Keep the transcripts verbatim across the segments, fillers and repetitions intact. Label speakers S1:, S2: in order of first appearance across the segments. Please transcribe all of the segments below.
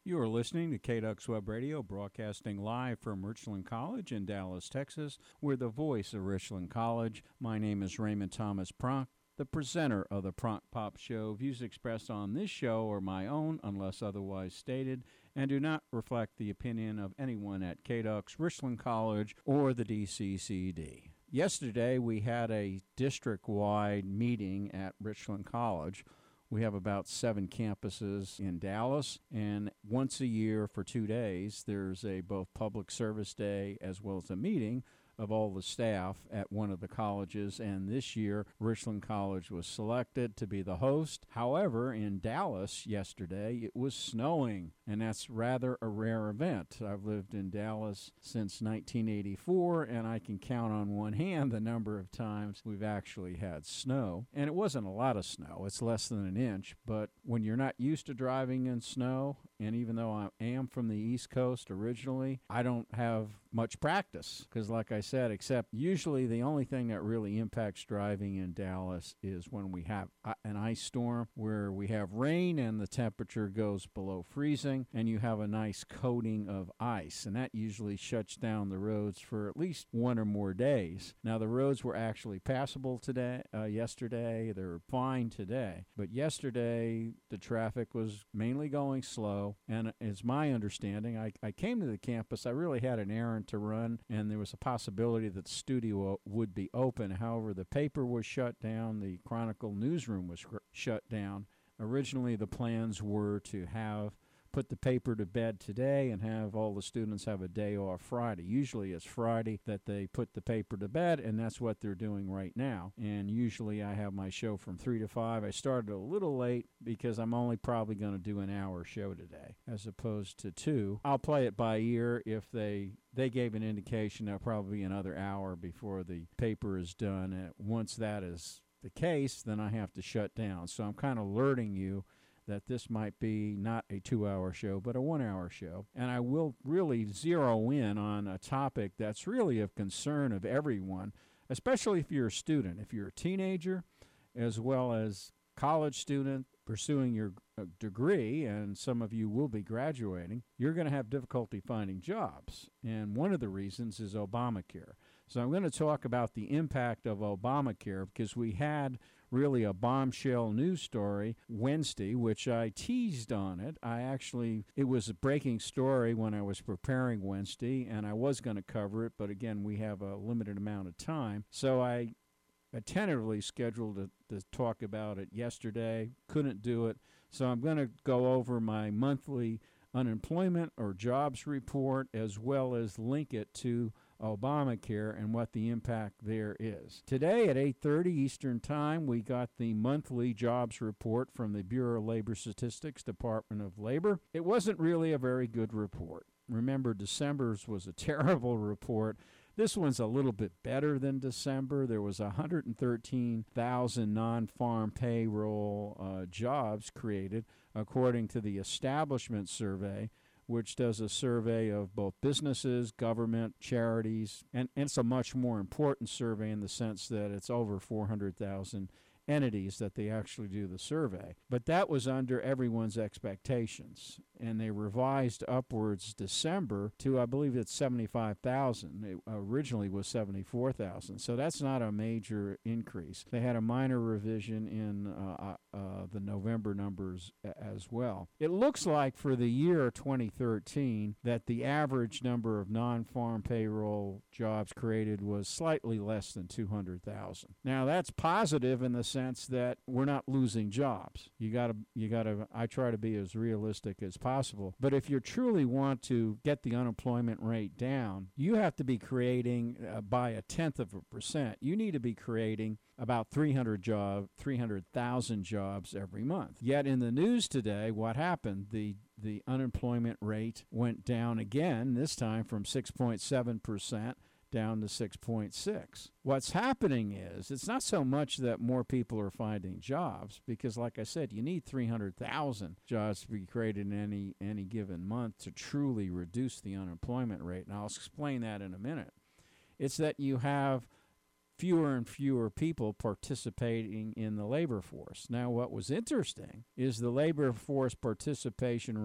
S1: You are listening to K D U X Web Radio, broadcasting live from Richland College in Dallas, Texas. We're the voice of Richland College. My name is Raymond Thomas Pronk, the presenter of the Pronk Pop Show. Views expressed on this show are my own, unless otherwise stated, and do not reflect the opinion of anyone at K D U X, Richland College, or the D C C D. Yesterday, we had a district-wide meeting at Richland College. We have about seven campuses in Dallas, and once a year for two days, there's a both public service day as well as a meeting of all the staff at one of the colleges, and this year Richland College was selected to be the host. However, in Dallas yesterday, it was snowing, and that's rather a rare event. I've lived in Dallas since nineteen eighty-four, and I can count on one hand the number of times we've actually had snow. And it wasn't a lot of snow. It's less than an inch, but when you're not used to driving in snow, and even though I am from the East Coast originally, I don't have much practice because, like I said, except usually the only thing that really impacts driving in Dallas is when we have an ice storm where we have rain and the temperature goes below freezing and you have a nice coating of ice, and that usually shuts down the roads for at least one or more days. Now, the roads were actually passable today, uh, yesterday. They were fine today, but yesterday the traffic was mainly going slow, and it's my understanding, I, I came to the campus, I really had an errand to run, and there was a possibility that the studio would be open. However, the paper was shut down, the Chronicle newsroom was shut down. Originally, the plans were to have put the paper to bed today and have all the students have a day off Friday. Usually it's Friday that they put the paper to bed, and that's what they're doing right now. And usually I have my show from three to five. I started a little late because I'm only probably going to do an hour show today as opposed to two. I'll play it by ear. If they they gave an indication there'll probably be another hour before the paper is done. And once that is the case, then I have to shut down. So I'm kind of alerting you that this might be not a two-hour show, but a one-hour show. And I will really zero in on a topic that's really of concern of everyone, especially if you're a student. If you're a teenager, as well as college student pursuing your degree, and some of you will be graduating, you're going to have difficulty finding jobs. And one of the reasons is Obamacare. So I'm going to talk about the impact of Obamacare because we had really a bombshell news story Wednesday, which I teased on it. I actually, it was a breaking story when I was preparing Wednesday, and I was going to cover it, but again, we have a limited amount of time. So I tentatively scheduled to, to talk about it yesterday, couldn't do it. So I'm going to go over my monthly unemployment or jobs report as well as link it to Obamacare and what the impact there is. Today at eight thirty Eastern Time, we got the monthly jobs report from the Bureau of Labor Statistics, Department of Labor. It wasn't really a very good report. Remember, December's was a terrible report. This one's a little bit better than December. There was one hundred thirteen thousand non-farm payroll uh, jobs created, according to the Establishment Survey, which does a survey of both businesses, government, charities, and, and it's a much more important survey in the sense that it's over four hundred thousand entities that they actually do the survey. But that was under everyone's expectations, and they revised upwards December to, I believe it's seventy-five thousand. It originally was seventy-four thousand, so that's not a major increase. They had a minor revision in uh, uh, the November numbers as well. It looks like for the year twenty thirteen that the average number of non-farm payroll jobs created was slightly less than two hundred thousand. Now that's positive in the sense that we're not losing jobs. You got to, you got to. I try to be as realistic as possible. But if you truly want to get the unemployment rate down, you have to be creating uh, by a tenth of a percent. You need to be creating about three hundred job, three hundred thousand jobs every month. Yet in the news today, what happened? The the unemployment rate went down again. This time from six point seven percent. Down to six point six. What's happening is it's not so much that more people are finding jobs because, like I said, you need three hundred thousand jobs to be created in any, any given month to truly reduce the unemployment rate, and I'll explain that in a minute. It's that you have fewer and fewer people participating in the labor force. Now, what was interesting is the labor force participation rate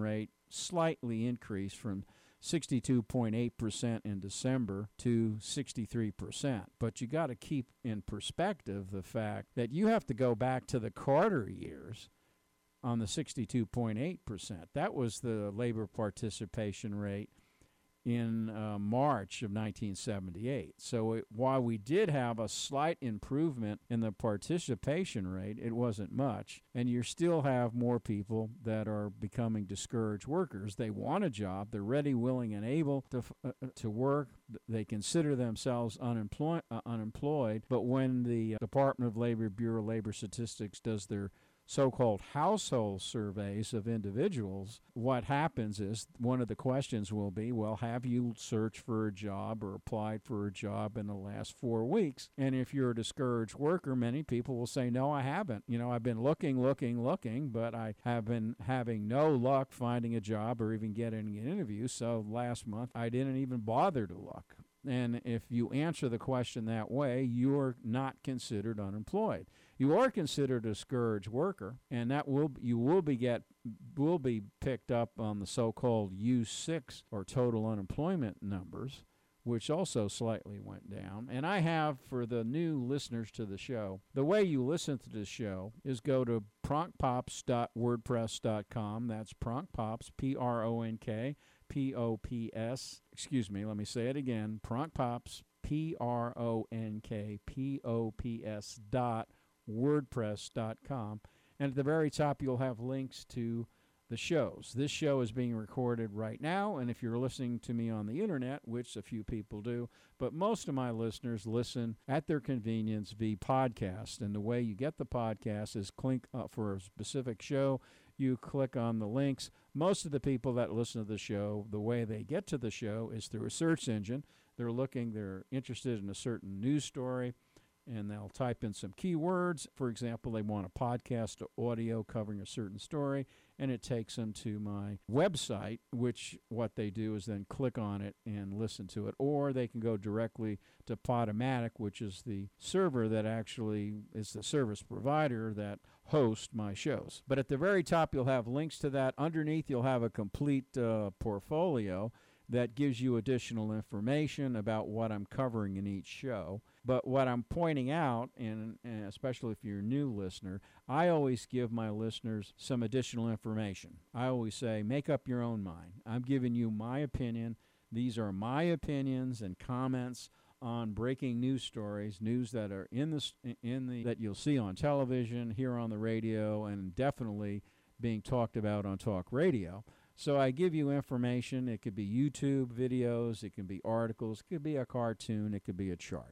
S1: slightly increased from sixty-two point eight percent in December to sixty-three percent. But you got to keep in perspective the fact that you have to go back to the Carter years on the sixty-two point eight percent. That was the labor participation rate in uh, March of nineteen seventy-eight. So it, while we did have a slight improvement in the participation rate, it wasn't much. And you still have more people that are becoming discouraged workers. They want a job. They're ready, willing, and able to uh, to work. They consider themselves unemploy- uh, unemployed. But when the Department of Labor, Bureau of Labor Statistics does their so-called household surveys of individuals, what happens is one of the questions will be, well, have you searched for a job or applied for a job in the last four weeks? And if you're a discouraged worker, many people will say, no, I haven't. You know, I've been looking, looking, looking, but I have been having no luck finding a job or even getting an interview. So last month, I didn't even bother to look. And if you answer the question that way, you're not considered unemployed. You are considered a discouraged worker, and that will you will be get will be picked up on the so-called U six or total unemployment numbers, which also slightly went down. And I have, for the new listeners to the show, the way you listen to the show is go to pronkpops dot wordpress dot com. That's pronkpops, P R O N K, P O P S. Excuse me, let me say it again. Pronkpops, P R O N K, P O P S dot wordpress dot com. And at the very top, you'll have links to the shows. This show is being recorded right now, and if you're listening to me on the internet, which a few people do, but most of my listeners listen at their convenience via podcast. And the way you get the podcast is click uh, for a specific show. You click on the links. Most of the people that listen to the show, the way they get to the show is through a search engine. They're looking, they're interested in a certain news story, and they'll type in some keywords. For example, they want a podcast or audio covering a certain story, and it takes them to my website, which what they do is then click on it and listen to it. Or they can go directly to Podomatic, which is the server that actually is the service provider that hosts my shows. But at the very top, you'll have links to that. Underneath, you'll have a complete uh, portfolio that gives you additional information about what I'm covering in each show. But what I'm pointing out, and, and especially if you're a new listener, I always give my listeners some additional information. I always say, make up your own mind. I'm giving you my opinion. These are my opinions and comments on breaking news stories, news that are in the in the that you'll see on television, here on the radio, and definitely being talked about on talk radio. So I give you information. It could be YouTube videos, it can be articles, it could be a cartoon, it could be a chart.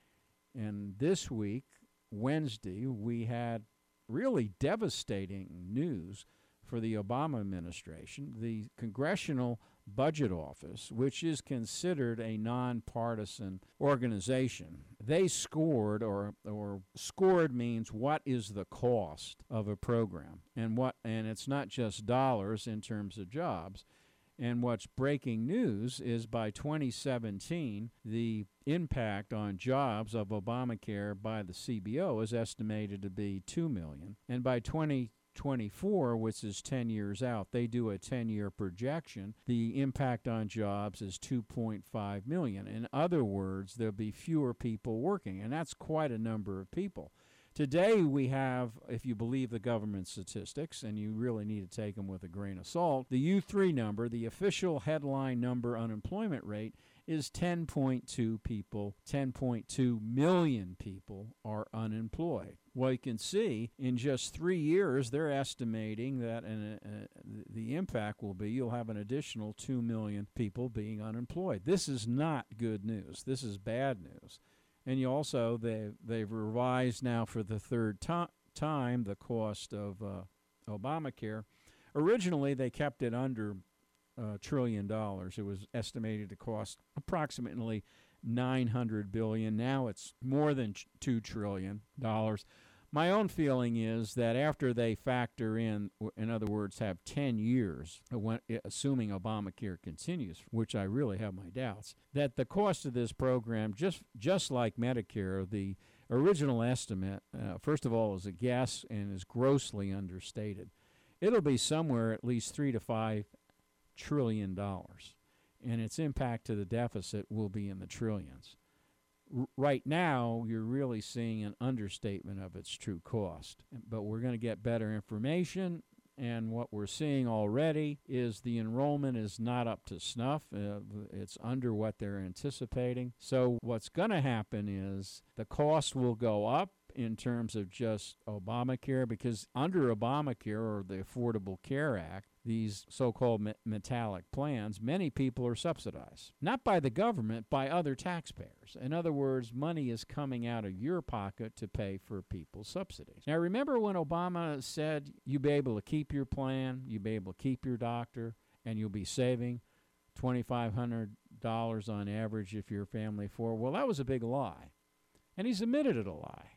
S1: And this week, Wednesday, we had really devastating news for the Obama administration. The Congressional Budget Office, which is considered a nonpartisan organization, they scored, or or scored means what is the cost of a program, and what, and it's not just dollars in terms of jobs. And what's breaking news is by twenty seventeen, the impact on jobs of Obamacare by the C B O is estimated to be two million, and by twenty twenty-four, which is ten years out, they do a ten-year projection. The impact on jobs is two point five million. In other words, there'll be fewer people working, and that's quite a number of people. Today we have, if you believe the government statistics, and you really need to take them with a grain of salt, the U three number, the official headline number unemployment rate, is ten point two people, ten point two million people are unemployed. Well, you can see in just three years, they're estimating that an, uh, the impact will be you'll have an additional two million people being unemployed. This is not good news. This is bad news. And you also, they, they've revised now for the third to- time the cost of uh, Obamacare. Originally, they kept it under a trillion dollars. It was estimated to cost approximately nine hundred billion dollars. Now it's more than two trillion dollars. My own feeling is that after they factor in, in other words, have ten years, when, assuming Obamacare continues, which I really have my doubts, that the cost of this program, just just like Medicare, the original estimate, uh, first of all, is a guess and is grossly understated. It'll be somewhere at least three to five trillion dollars, and its impact to the deficit will be in the trillions. R- right now, you're really seeing an understatement of its true cost, but we're going to get better information. And what we're seeing already is the enrollment is not up to snuff. Uh, it's under what they're anticipating. So what's going to happen is the cost will go up in terms of just Obamacare, because under Obamacare, or the Affordable Care Act, these so-called me- metallic plans, many people are subsidized. Not by the government, by other taxpayers. In other words, money is coming out of your pocket to pay for people's subsidies. Now, remember when Obama said you'll be able to keep your plan, you'll be able to keep your doctor, and you'll be saving two thousand five hundred dollars on average if you're a family of four? Well, that was a big lie. And he's admitted it a lie.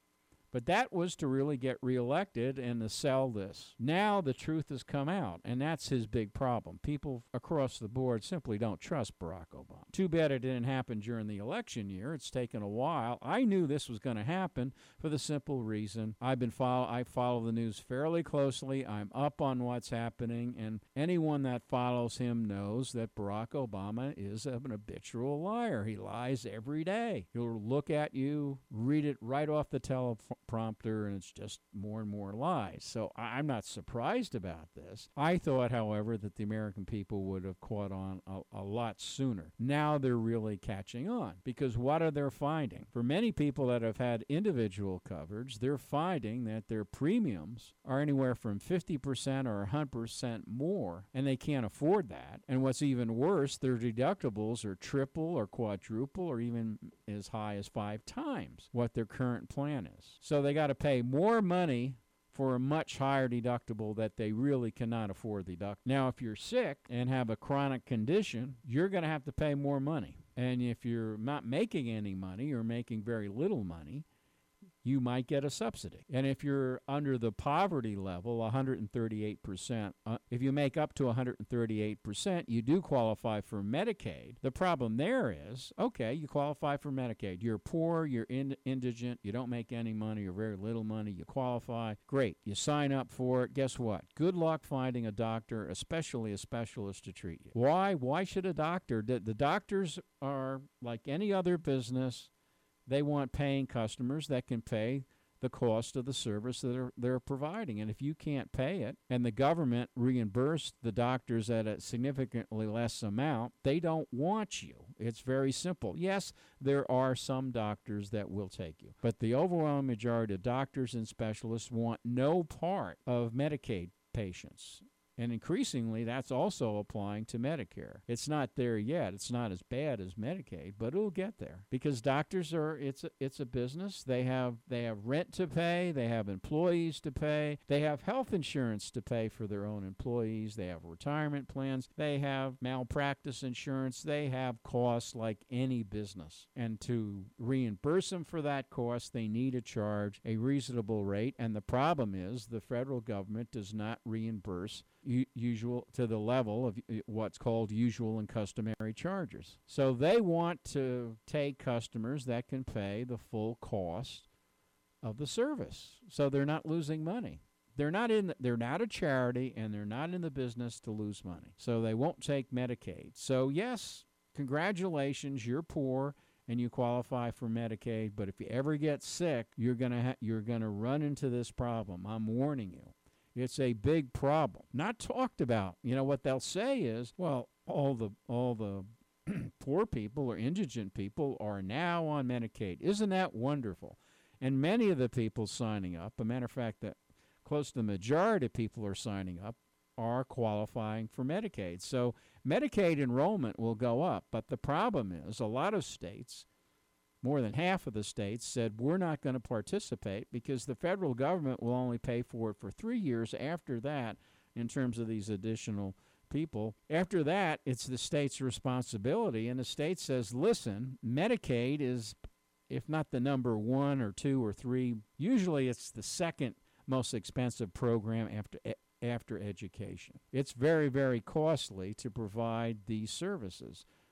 S1: But that was to really get reelected and to sell this. Now the truth has come out, and that's his big problem. People across the board simply don't trust Barack Obama. Too bad it didn't happen during the election year. It's taken a while. I knew this was going to happen for the simple reason I've been follow I follow the news fairly closely. I'm up on what's happening, and anyone that follows him knows that Barack Obama is an habitual liar. He lies every day. He'll look at you, read it right off the telephone prompter, and it's just more and more lies. So I'm not surprised about this. I thought, however, that the American people would have caught on a, a lot sooner. Now they're really catching on, because what are they finding? For many people that have had individual coverage, they're finding that their premiums are anywhere from fifty percent or one hundred percent more, and they can't afford that. And what's even worse, their deductibles are triple or quadruple or even as high as five times what their current plan is. So they got to pay more money for a much higher deductible that they really cannot afford the deduct. Now, if you're sick and have a chronic condition, you're going to have to pay more money. And if you're not making any money or making very little money, you might get a subsidy. And if you're under the poverty level, one hundred thirty-eight percent, uh, if you make up to one hundred thirty-eight percent, you do qualify for Medicaid. The problem there is, okay, you qualify for Medicaid. You're poor, you're in, indigent, you don't make any money or very little money, you qualify. Great, you sign up for it. Guess what? Good luck finding a doctor, especially a specialist, to treat you. Why? Why should a doctor? The, the doctors are like any other business. They want paying customers that can pay the cost of the service that they're, they're providing. And if you can't pay it and the government reimbursed the doctors at a significantly less amount, they don't want you. It's very simple. Yes, there are some doctors that will take you, but the overwhelming majority of doctors and specialists want no part of Medicaid patients. And increasingly, that's also applying to Medicare. It's not there yet. It's not as bad as Medicaid, but it'll get there, because doctors are, it's a, it's a business. They have they have rent to pay. They have employees to pay. They have health insurance to pay for their own employees. They have retirement plans. They have malpractice insurance. They have costs like any business. And to reimburse them for that cost, they need to charge a reasonable rate. And the problem is the federal government does not reimburse usual to the level of what's called usual and customary charges. So they want to take customers that can pay the full cost of the service, so they're not losing money. They're not in. The, they're not a charity, and they're not in the business to lose money. So they won't take Medicaid. So yes, congratulations, you're poor and you qualify for Medicaid. But if you ever get sick, you're gonna ha- you're gonna run into this problem. I'm warning you. It's a big problem. Not talked about. You know, what they'll say is, well, all the all the poor people or indigent people are now on Medicaid. Isn't that wonderful? And many of the people signing up, a matter of fact, that close to the majority of people are signing up, are qualifying for Medicaid. So Medicaid enrollment will go up. But the problem is a lot of states, more than half of the states, said we're not going to participate because the federal government will only pay for it for three years after that in terms of these additional people. After that, it's the state's responsibility, and the state says, listen, Medicaid is, if not the number one or two or three, usually it's the second most expensive program after after education. It's very, very costly to provide these services.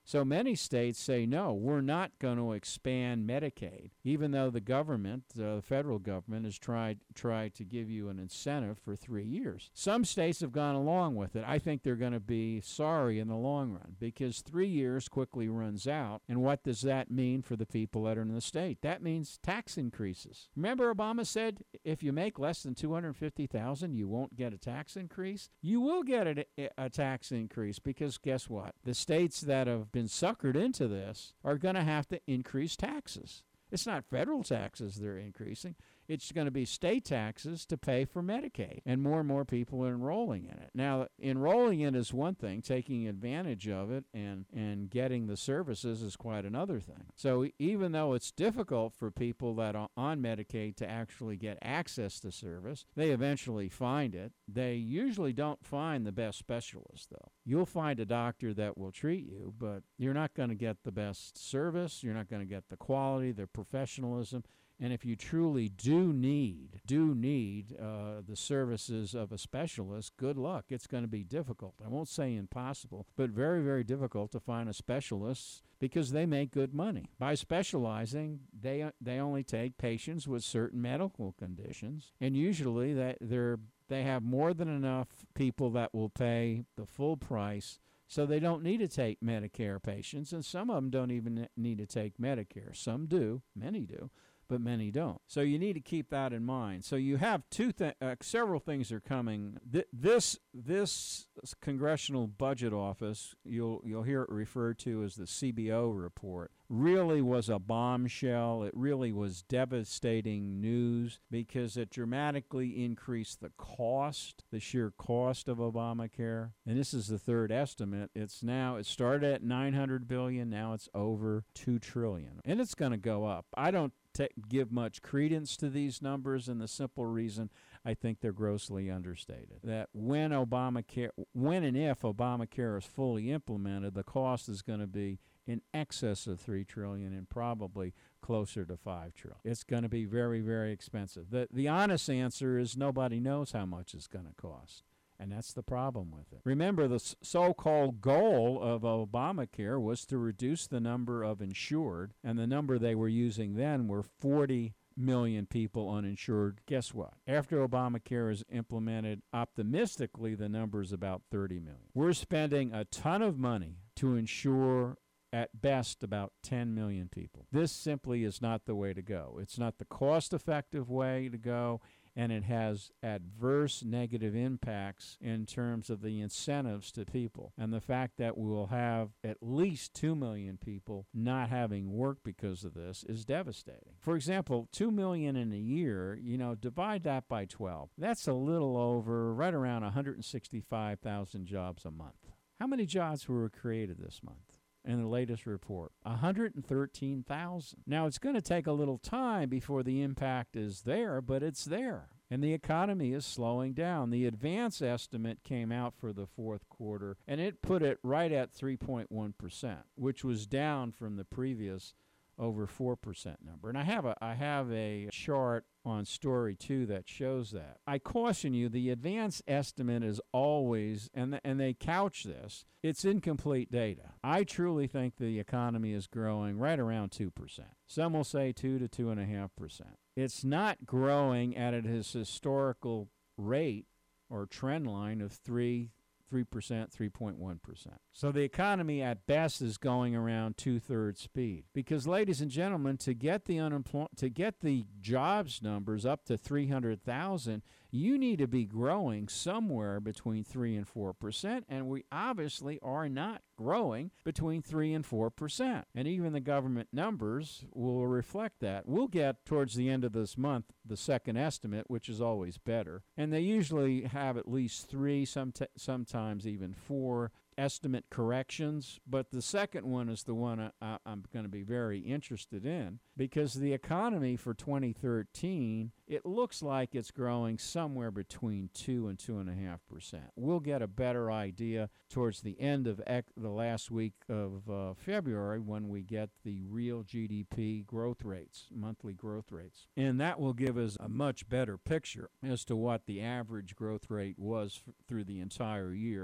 S1: So many states say, no, we're not going to expand Medicaid, even though the government, uh, the federal government, has tried, tried to give you an incentive for three years. Some states have gone along with it. I think they're going to be sorry in the long run because three years quickly runs out. And what does that mean for the people that are in the state? That means tax increases. Remember Obama said if you make less than two hundred fifty thousand dollars, you won't get a tax increase? You will get a, a tax increase because guess what? The states that have been suckered into this are going to have to increase taxes. It's not federal taxes they're increasing. It's going to be state taxes to pay for Medicaid, and more and more people are enrolling in it. Now, enrolling in is one thing. Taking advantage of it and, and getting the services is quite another thing. So even though it's difficult for people that are on Medicaid to actually get access to service, they eventually find it. They usually don't find the best specialist, though. You'll find a doctor that will treat you, but you're not going to get the best service. You're not going to get the quality, the professionalism. And if you truly do need, do need uh, the services of a specialist, good luck. It's going to be difficult. I won't say impossible, but very, very difficult to find a specialist because they make good money. By specializing, they they only take patients with certain medical conditions, and usually that they're they have more than enough people that will pay the full price. So they don't need to take Medicare patients, and some of them don't even need to take Medicare. Some do, many do, but many don't. So you need to keep that in mind. So you have two, th- uh, several things are coming. Th- this this Congressional Budget Office, you'll you'll hear it referred to as the C B O report, really was a bombshell. It really was devastating news because it dramatically increased the cost, the sheer cost of Obamacare. And this is the third estimate. It's now, it started at nine hundred billion dollars, now it's over two trillion dollars. And it's going to go up. I don't T- give much credence to these numbers, and the simple reason I think they're grossly understated. That when Obamacare, when and if Obamacare is fully implemented, the cost is going to be in excess of three trillion dollars and probably closer to five trillion dollars. It's going to be very, very expensive. The, the honest answer is nobody knows how much it's going to cost. And that's the problem with it. Remember, the so-called goal of Obamacare was to reduce the number of insured, and the number they were using then were forty million people uninsured. Guess what? After Obamacare is implemented, optimistically, the number is about thirty million. We're spending a ton of money to insure at best about ten million people. This simply is not the way to go. It's not the cost-effective way to go, and it has adverse negative impacts in terms of the incentives to people. And the fact that we will have at least two million people not having work because of this is devastating. For example, two million in a year, you know, divide that by twelve. That's a little over, right around one hundred sixty-five thousand jobs a month. How many jobs were created this month? In the latest report, one hundred thirteen thousand. Now, it's going to take a little time before the impact is there, but it's there. And the economy is slowing down. The advance estimate came out for the fourth quarter, and it put it right at three point one percent, which was down from the previous over four percent number. And I have a I have a chart on Story two that shows that. I caution you, the advance estimate is always, and, and they couch this, it's incomplete data. I truly think the economy is growing right around two percent. Some will say two to two point five percent. It's not growing at its historical rate or trend line of three three percent, three point one percent. So the economy at best is going around two-thirds speed. Because, ladies and gentlemen, to get the unemployment, to get the jobs numbers up to three hundred thousand, you need to be growing somewhere between three and four percent, and we obviously are not growing between three and four percent. And even the government numbers will reflect that. We'll get towards the end of this month the second estimate, which is always better. And they usually have at least three, some t- sometimes even four estimate corrections, but the second one is the one I, I'm going to be very interested in, because the economy for twenty thirteen, it looks like it's growing somewhere between two and two and a half percent. We'll get a better idea towards the end of ec- the last week of uh, February when we get the real G D P growth rates, monthly growth rates, and that will give us a much better picture as to what the average growth rate was f- through the entire year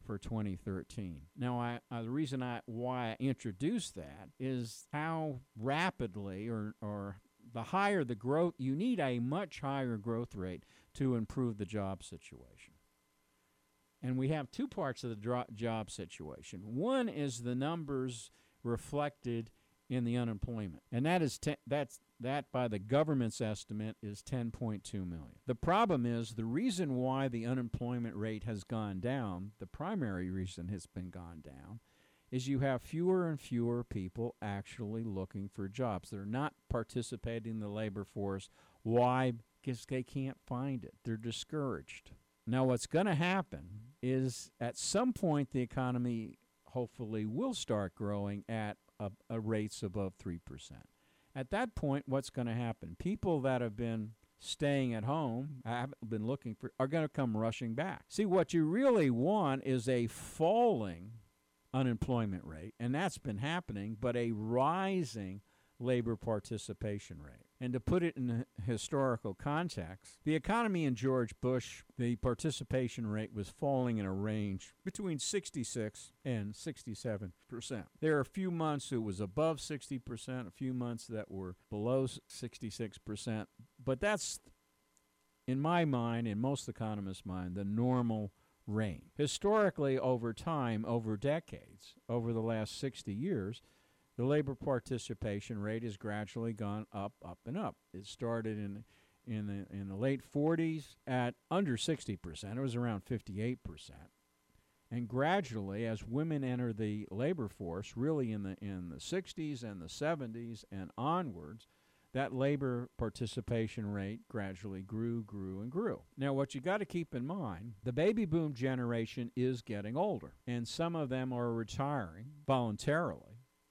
S1: for twenty thirteen. Now, I, uh, the reason I why I introduced that is how rapidly or or the higher the growth, you need a much higher growth rate to improve the job situation. And we have two parts of the dro- job situation. One is the numbers reflected in the unemployment, and that is te- that's that by the government's estimate is ten point two million. The problem is the reason why the unemployment rate has gone down, the primary reason it's been gone down, is you have fewer and fewer people actually looking for jobs. They're not participating in the labor force. Why? Because they can't find it. They're discouraged. Now, what's going to happen is at some point the economy hopefully will start growing at a, a rates above three percent. At that point, what's going to happen? People that have been staying at home, haven't been looking for, are going to come rushing back. See, what you really want is a falling unemployment rate, and that's been happening, but a rising labor participation rate. And to put it in historical context, the economy in George Bush, the participation rate was falling in a range between sixty-six and sixty-seven percent. There are a few months it was above sixty percent, a few months that were below sixty-six percent, but that's, in my mind, in most economists' mind, the normal range. Historically, over time, over decades, over the last sixty years, the labor participation rate has gradually gone up, up, and up. It started in in the, in the late forties at under sixty percent. It was around fifty-eight percent. And gradually, as women enter the labor force, really in the in the sixties and the seventies and onwards, that labor participation rate gradually grew, grew, and grew. Now, what you got to keep in mind, the baby boom generation is getting older, and some of them are retiring voluntarily.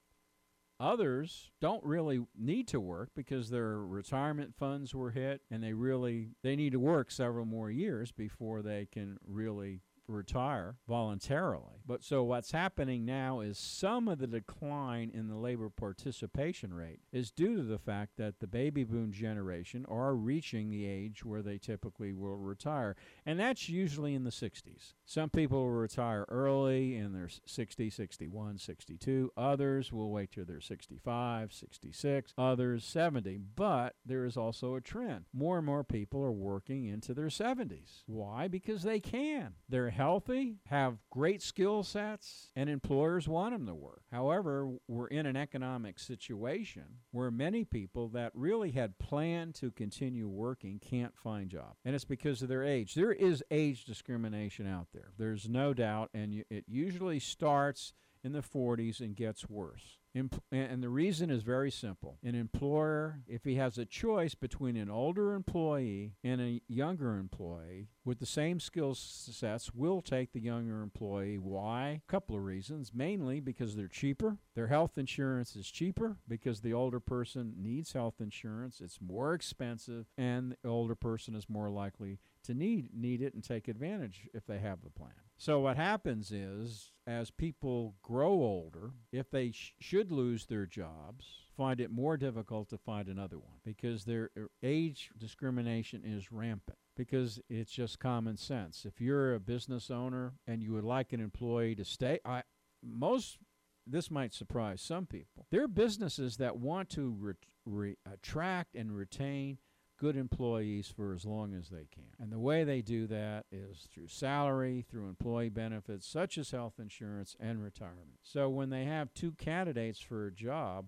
S1: Others don't really need to work because their retirement funds were hit, and they really they need to work several more years before they can really retire voluntarily. But so what's happening now is some of the decline in the labor participation rate is due to the fact that the baby boom generation are reaching the age where they typically will retire, and that's usually in the sixties. Some people will retire early in their sixty, sixty-one, sixty-two. Others will wait till they're sixty-five, sixty-six. Others seventy. But there is also a trend. More and more people are working into their seventies. Why? Because they can. They're healthy, have great skill sets, and employers want them to work. However, we're in an economic situation where many people that really had planned to continue working can't find jobs, and it's because of their age. There is age discrimination out there. There's no doubt, and you, it usually starts in the forties and gets worse. Imp- and the reason is very simple. An employer, if he has a choice between an older employee and a younger employee with the same skill sets, will take the younger employee. Why? A couple of reasons. Mainly because they're cheaper. Their health insurance is cheaper because the older person needs health insurance. It's more expensive, and the older person is more likely to need need it and take advantage if they have the plan. So what happens is, as people grow older, if they sh- should lose their jobs, find it more difficult to find another one because their age discrimination is rampant, because it's just common sense. If you're a business owner and you would like an employee to stay, I most this might surprise some people. There are businesses that want to re- re- attract and retain good employees for as long as they can. And the way they do that is through salary, through employee benefits, such as health insurance and retirement. So when they have two candidates for a job,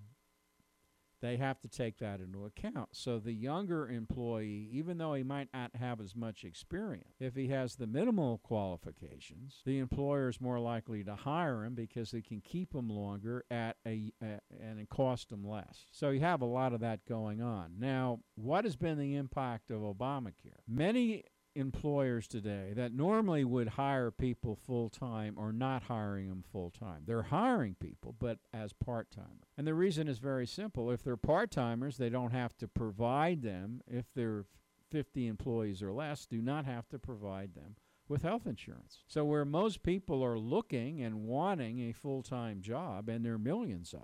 S1: they have to take that into account. So the younger employee, even though he might not have as much experience, if he has the minimal qualifications, the employer is more likely to hire him because they can keep him longer at a, a and it cost him less. So you have a lot of that going on. Now, what has been the impact of Obamacare? Many employers today that normally would hire people full-time are not hiring them full-time. They're hiring people, but as part-timers. And the reason is very simple. If they're part-timers, they don't have to provide them. If they're fifty employees or less, do not have to provide them with health insurance. So where most people are looking and wanting a full-time job, and there are millions of them,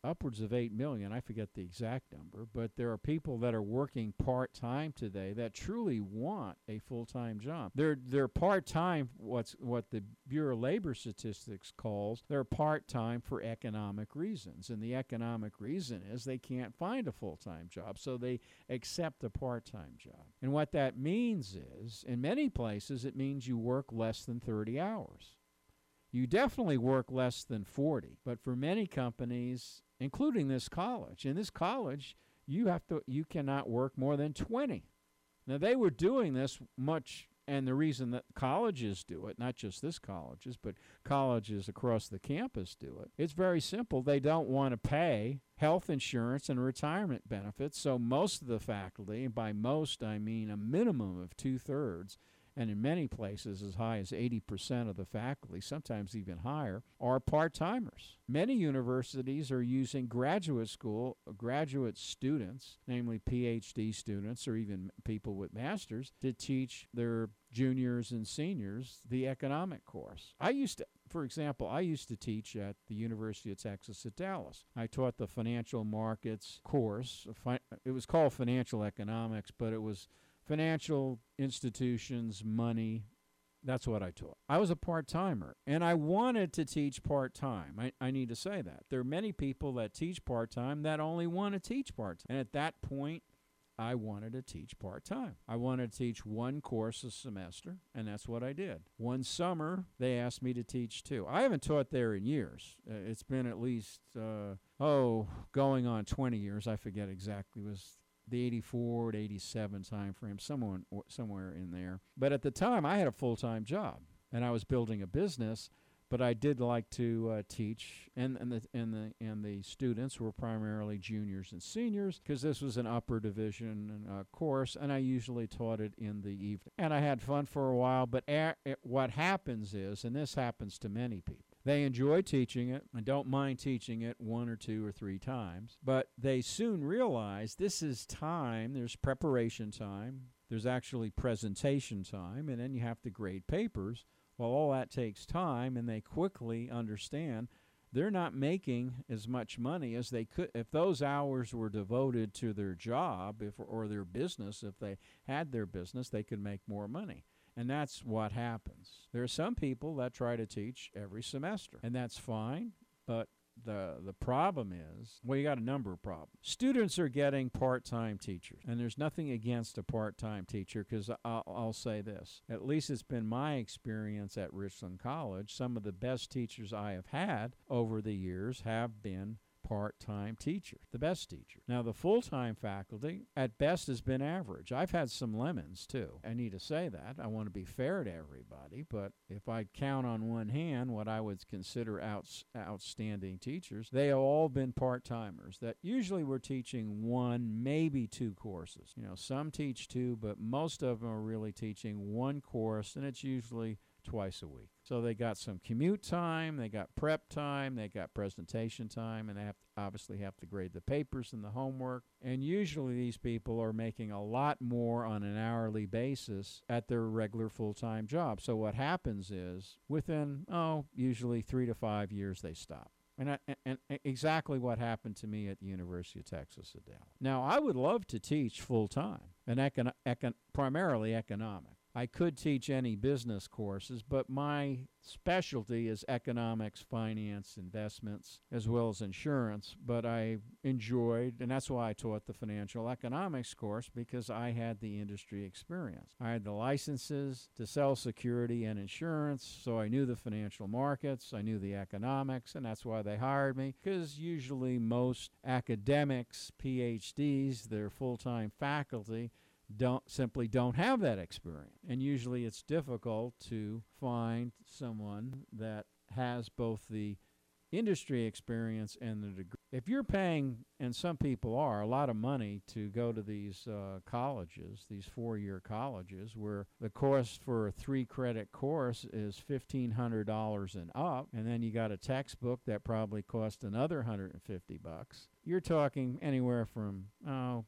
S1: upwards of eight million. I forget the exact number, but there are people that are working part-time today that truly want a full-time job. They're they're part-time, what's what the Bureau of Labor Statistics calls, they're part-time for economic reasons. And the economic reason is they can't find a full-time job, so they accept a part-time job. And what that means is, in many places, it means you work less than thirty hours. You definitely work less than forty, but for many companies, including this college, in this college, you have to you cannot work more than twenty. Now, they were doing this much, and the reason that colleges do it, not just this colleges, but colleges across the campus do it, it's very simple. They don't want to pay health insurance and retirement benefits, so most of the faculty, and by most I mean a minimum of two-thirds, and in many places as high as eighty percent of the faculty, sometimes even higher, are part-timers. Many universities are using graduate school, graduate students, namely P H D students or even people with masters, to teach their juniors and seniors the economic course. I used to, for example, I used to teach at the University of Texas at Dallas. I taught the financial markets course. It was called financial economics, but it was financial institutions, money. That's what I taught. I was a part-timer, and I wanted to teach part-time. I, I need to say that. There are many people that teach part-time that only want to teach part-time. And at that point, I wanted to teach part-time. I wanted to teach one course a semester, and that's what I did. One summer, they asked me to teach two. I haven't taught there in years. Uh, it's been at least, uh, oh, going on twenty years. I forget exactly. It was the eighty-four to eighty-seven time frame, somewhere, somewhere in there. But at the time, I had a full-time job, and I was building a business, but I did like to uh, teach, and, and, the, and, the, and the students were primarily juniors and seniors, because this was an upper division uh, course, and I usually taught it in the evening. And I had fun for a while, but a- what happens is, and this happens to many people, they enjoy teaching it and don't mind teaching it one or two or three times, but they soon realize this is time, there's preparation time, there's actually presentation time, and then you have to grade papers. Well, all that takes time, and they quickly understand they're not making as much money as they could. If those hours were devoted to their job if, or their business, if they had their business, they could make more money. And that's what happens. There are some people that try to teach every semester, and that's fine, but the the problem is, well, you got a number of problems. Students are getting part-time teachers, and there's nothing against a part-time teacher, because I'll, I'll say this. At least it's been my experience at Richland College. Some of the best teachers I have had over the years have been part-time teacher, the best teacher. Now, the full-time faculty, at best, has been average. I've had some lemons, too. I need to say that. I want to be fair to everybody, but if I count on one hand what I would consider outs- outstanding teachers, they have all been part-timers that usually were teaching one, maybe two courses. You know, some teach two, but most of them are really teaching one course, and it's usually twice a week. So they got some commute time, they got prep time, they got presentation time, and they have to obviously have to grade the papers and the homework. And usually these people are making a lot more on an hourly basis at their regular full-time job. So what happens is within, oh, usually three to five years, they stop. And, I, and, and exactly what happened to me at the University of Texas at Dallas. Now, I would love to teach full-time, and econ- econ- primarily economics. I could teach any business courses, but my specialty is economics, finance, investments, as well as insurance. But I enjoyed, and that's why I taught the financial economics course, because I had the industry experience. I had the licenses to sell security and insurance, so I knew the financial markets, I knew the economics, and that's why they hired me, because usually most academics, P H Ds, they're full-time faculty, don't simply don't have that experience. And usually it's difficult to find someone that has both the industry experience and the degree. If you're paying, and some people are, a lot of money to go to these uh, colleges, these four-year colleges, where the course for a three-credit course is fifteen hundred dollars and up, and then you got a textbook that probably cost another one hundred fifty bucks, you're talking anywhere from, oh,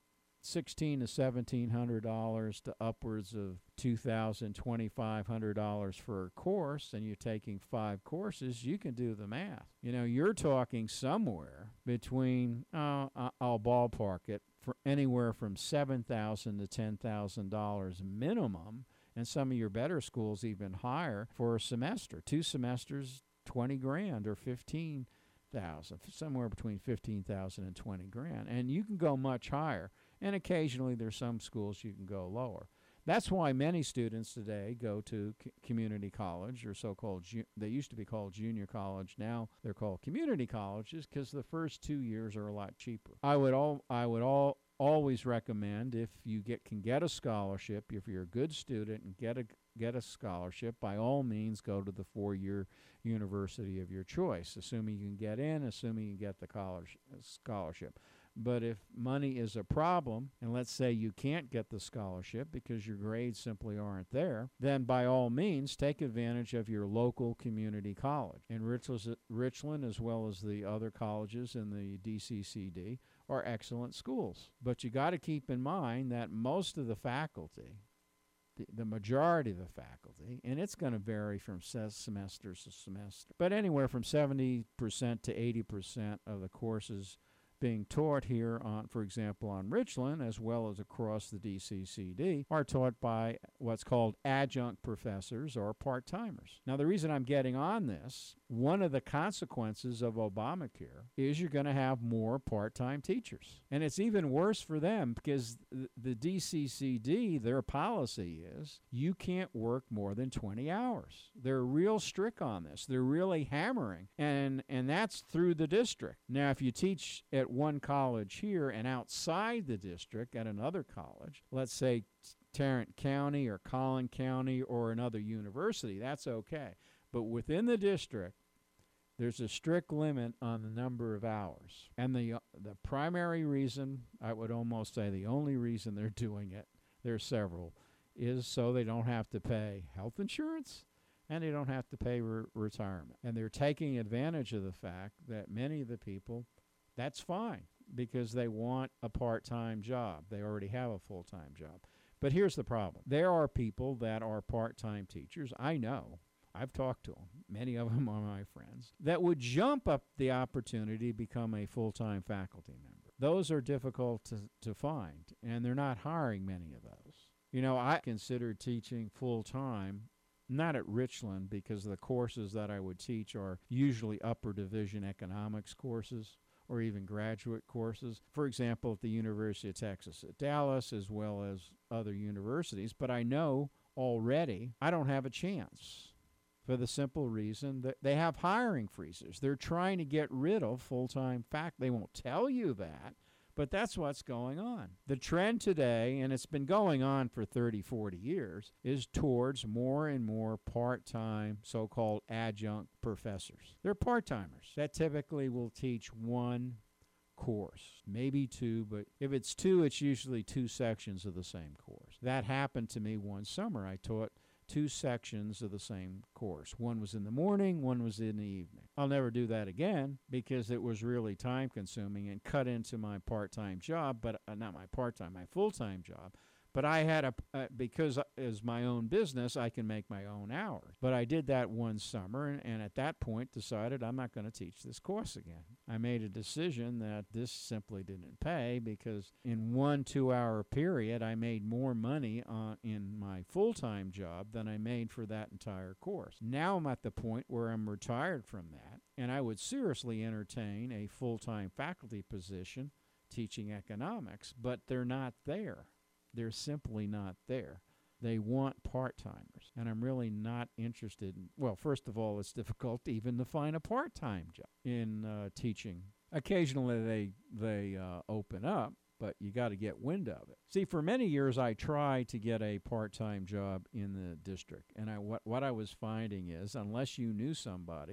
S1: sixteen to seventeen hundred dollars to upwards of two thousand, twenty-five hundred dollars for a course, and you're taking five courses, you can do the math. You know, you're talking somewhere between, uh, I'll ballpark it, for anywhere from seven thousand to ten thousand dollars minimum, and some of your better schools even higher for a semester. Two semesters, twenty grand or fifteen thousand, somewhere between fifteen thousand and twenty grand, and you can go much higher. And occasionally there's some schools you can go lower. That's why many students today go to c- community college, or so-called, ju- they used to be called junior college. Now they're called community colleges, because the first two years are a lot cheaper. I would all, I would all always recommend, if you get can get a scholarship, if you're a good student and get a get a scholarship, by all means go to the four-year university of your choice, assuming you can get in, assuming you get the college scholarship. But if money is a problem, and let's say you can't get the scholarship because your grades simply aren't there, then by all means take advantage of your local community college. And Richland, as well as the other colleges in the D C C D, are excellent schools. But you got to keep in mind that most of the faculty, the, the majority of the faculty, and it's going to vary from ses- semester to semester, but anywhere from seventy percent to eighty percent of the courses being taught here on, for example, on Richland, as well as across the D C C D, are taught by what's called adjunct professors or part-timers. Now, the reason I'm getting on this, one of the consequences of Obamacare is you're going to have more part-time teachers. And it's even worse for them, because th- the D C C D, their policy is you can't work more than twenty hours. They're real strict on this. They're really hammering. And, and that's through the district. Now, if you teach at one college here and outside the district at another college, let's say Tarrant County or Collin County or another university, that's okay. But within the district, there's a strict limit on the number of hours. And the uh, the primary reason, I would almost say the only reason they're doing it, there's several, is so they don't have to pay health insurance and they don't have to pay re- retirement. And they're taking advantage of the fact that many of the people, that's fine, because they want a part-time job. They already have a full-time job. But here's the problem. There are people that are part-time teachers, I know, I've talked to them, many of them are my friends, that would jump up the opportunity to become a full-time faculty member. Those are difficult to, to find, and they're not hiring many of those. You know, I considered teaching full-time, not at Richland, because the courses that I would teach are usually upper division economics courses, or even graduate courses, for example, at the University of Texas at Dallas, as well as other universities. But I know already I don't have a chance, for the simple reason that they have hiring freezes. They're trying to get rid of full-time faculty. They won't tell you that, but that's what's going on. The trend today, and it's been going on for thirty, forty years, is towards more and more part-time so-called adjunct professors. They're part-timers that typically will teach one course, maybe two, but if it's two, it's usually two sections of the same course. That happened to me one summer. I taught two sections of the same course. One was in the morning, one was in the evening. I'll never do that again, because it was really time-consuming and cut into my part-time job, but uh, not my part-time, my full-time job. But I had a, uh, because as my own business, I can make my own hours. But I did that one summer, and, and at that point decided I'm not going to teach this course again. I made a decision that this simply didn't pay, because in one two-hour period, I made more money uh, in my full-time job than I made for that entire course. Now I'm at the point where I'm retired from that, and I would seriously entertain a full-time faculty position teaching economics, but they're not there. They're simply not there. They want part-timers, and I'm really not interested in, well, first of all, it's difficult even to find a part-time job in uh, teaching. Occasionally they, they uh, open up, but you got to get wind of it. See, for many years I tried to get a part-time job in the district, and I what, what I was finding is, unless you knew somebody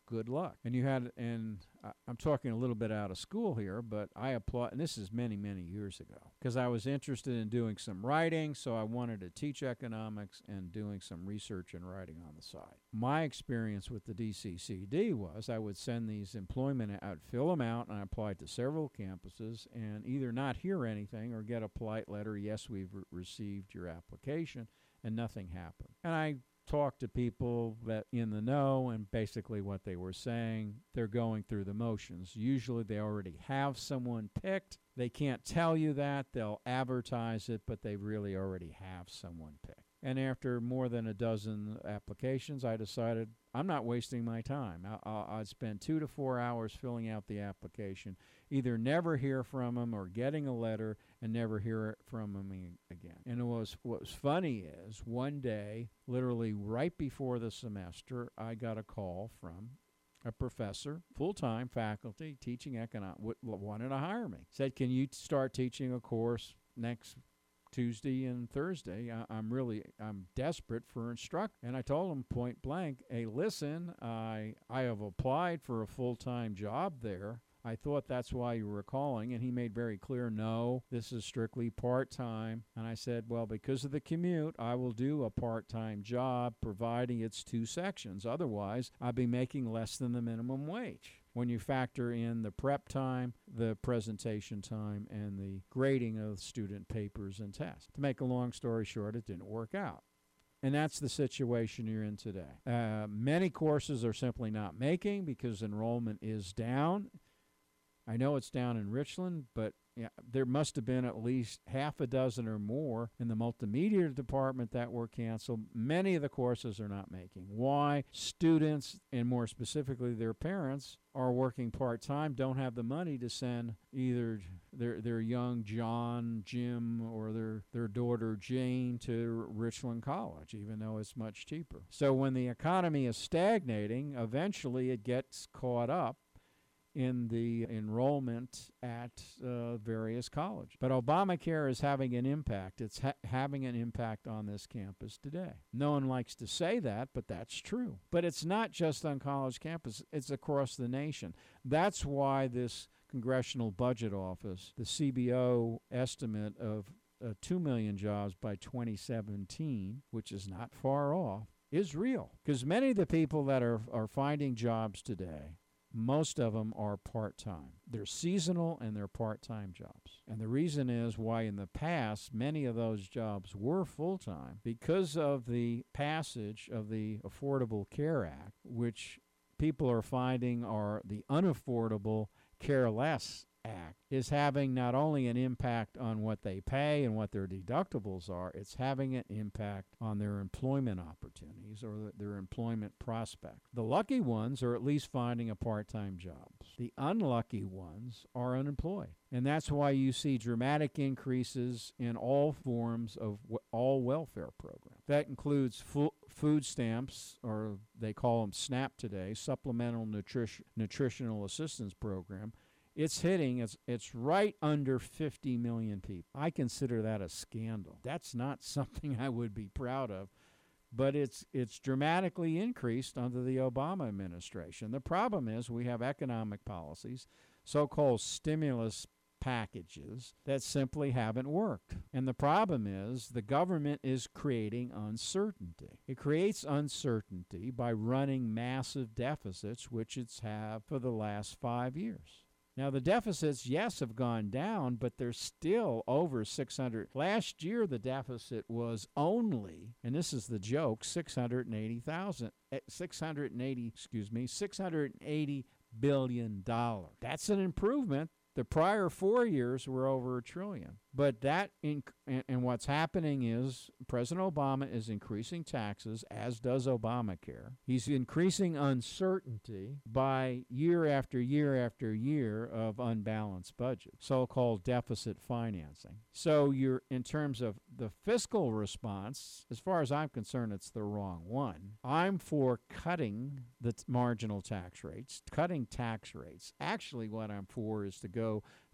S1: good luck. And you had, and I- I'm talking a little bit out of school here, but I applaud, and this is many, many years ago, because I was interested in doing some writing, so I wanted to teach economics and doing some research and writing on the side. My experience with the D C C D was I would send these employment, I would fill them out, and I applied to several campuses, and either not hear anything or get a polite letter, yes, we've re- received your application, and nothing happened. And I talked to people that in the know, and basically what they were saying, they're going through the motions. Usually they already have someone picked. They can't tell you that. They'll advertise it, but they really already have someone picked. And after more than a dozen applications, I decided I'm not wasting my time. I, I, I'd spend two to four hours filling out the application, either never hear from them or getting a letter and never hear it from them again. And it was, what was funny is one day, literally right before the semester, I got a call from a professor, full-time faculty, teaching economics, w- wanted to hire me. Said, can you start teaching a course next Tuesday and Thursday? I, I'm really, I'm desperate for instruct. And I told him point blank, hey, listen, I, I have applied for a full-time job there. I thought that's why you were calling. And he made very clear, no, this is strictly part-time. And I said, well, because of the commute, I will do a part-time job, providing it's two sections. Otherwise, I'd be making less than the minimum wage. When you factor in the prep time, the presentation time, and the grading of student papers and tests. To make a long story short, it didn't work out. And that's the situation you're in today. Uh, many courses are simply not making because enrollment is down. I know it's down in Richland, but yeah, there must have been at least half a dozen or more in the multimedia department that were canceled. Many of the courses are not making. Why? Students, and more specifically their parents, are working part-time, don't have the money to send either their their young John, Jim, or their, their daughter Jane to Richland College, even though it's much cheaper. So when the economy is stagnating, eventually it gets caught up in the enrollment at uh, various colleges. But Obamacare is having an impact. It's ha- having an impact on this campus today. No one likes to say that, but that's true. But it's not just on college campus. It's across the nation. That's why this Congressional Budget Office, the C B O estimate of uh, two million jobs by twenty seventeen, which is not far off, is real. Because many of the people that are, are finding jobs today, most of them are part-time. They're seasonal and they're part-time jobs. And the reason is why in the past many of those jobs were full-time because of the passage of the Affordable Care Act, which people are finding are the unaffordable Care Less Act, is having not only an impact on what they pay and what their deductibles are, it's having an impact on their employment opportunities or their employment prospect. The lucky ones are at least finding a part-time job. The unlucky ones are unemployed. And that's why you see dramatic increases in all forms of w- all welfare programs. That includes fu- food stamps, or they call them SNAP today, Supplemental Nutrition, Nutritional Assistance Program. It's hitting, it's, it's right under fifty million people. I consider that a scandal. That's not something I would be proud of, but it's it's dramatically increased under the Obama administration. The problem is we have economic policies, so-called stimulus packages, that simply haven't worked. And the problem is the government is creating uncertainty. It creates uncertainty by running massive deficits, which it's had for the last five years. Now, the deficits, yes, have gone down, but they're still over six hundred. Last year, the deficit was only, and this is the joke, six hundred eighty thousand, six hundred eighty, excuse me, six hundred eighty billion dollars. That's an improvement. The prior four years were over a trillion. But that, in, and, and what's happening is President Obama is increasing taxes, as does Obamacare. He's increasing uncertainty by year after year after year of unbalanced budget, so-called deficit financing. So you're, in terms of the fiscal response, as far as I'm concerned, it's the wrong one. I'm for cutting the t- marginal tax rates, cutting tax rates. Actually, what I'm for is to go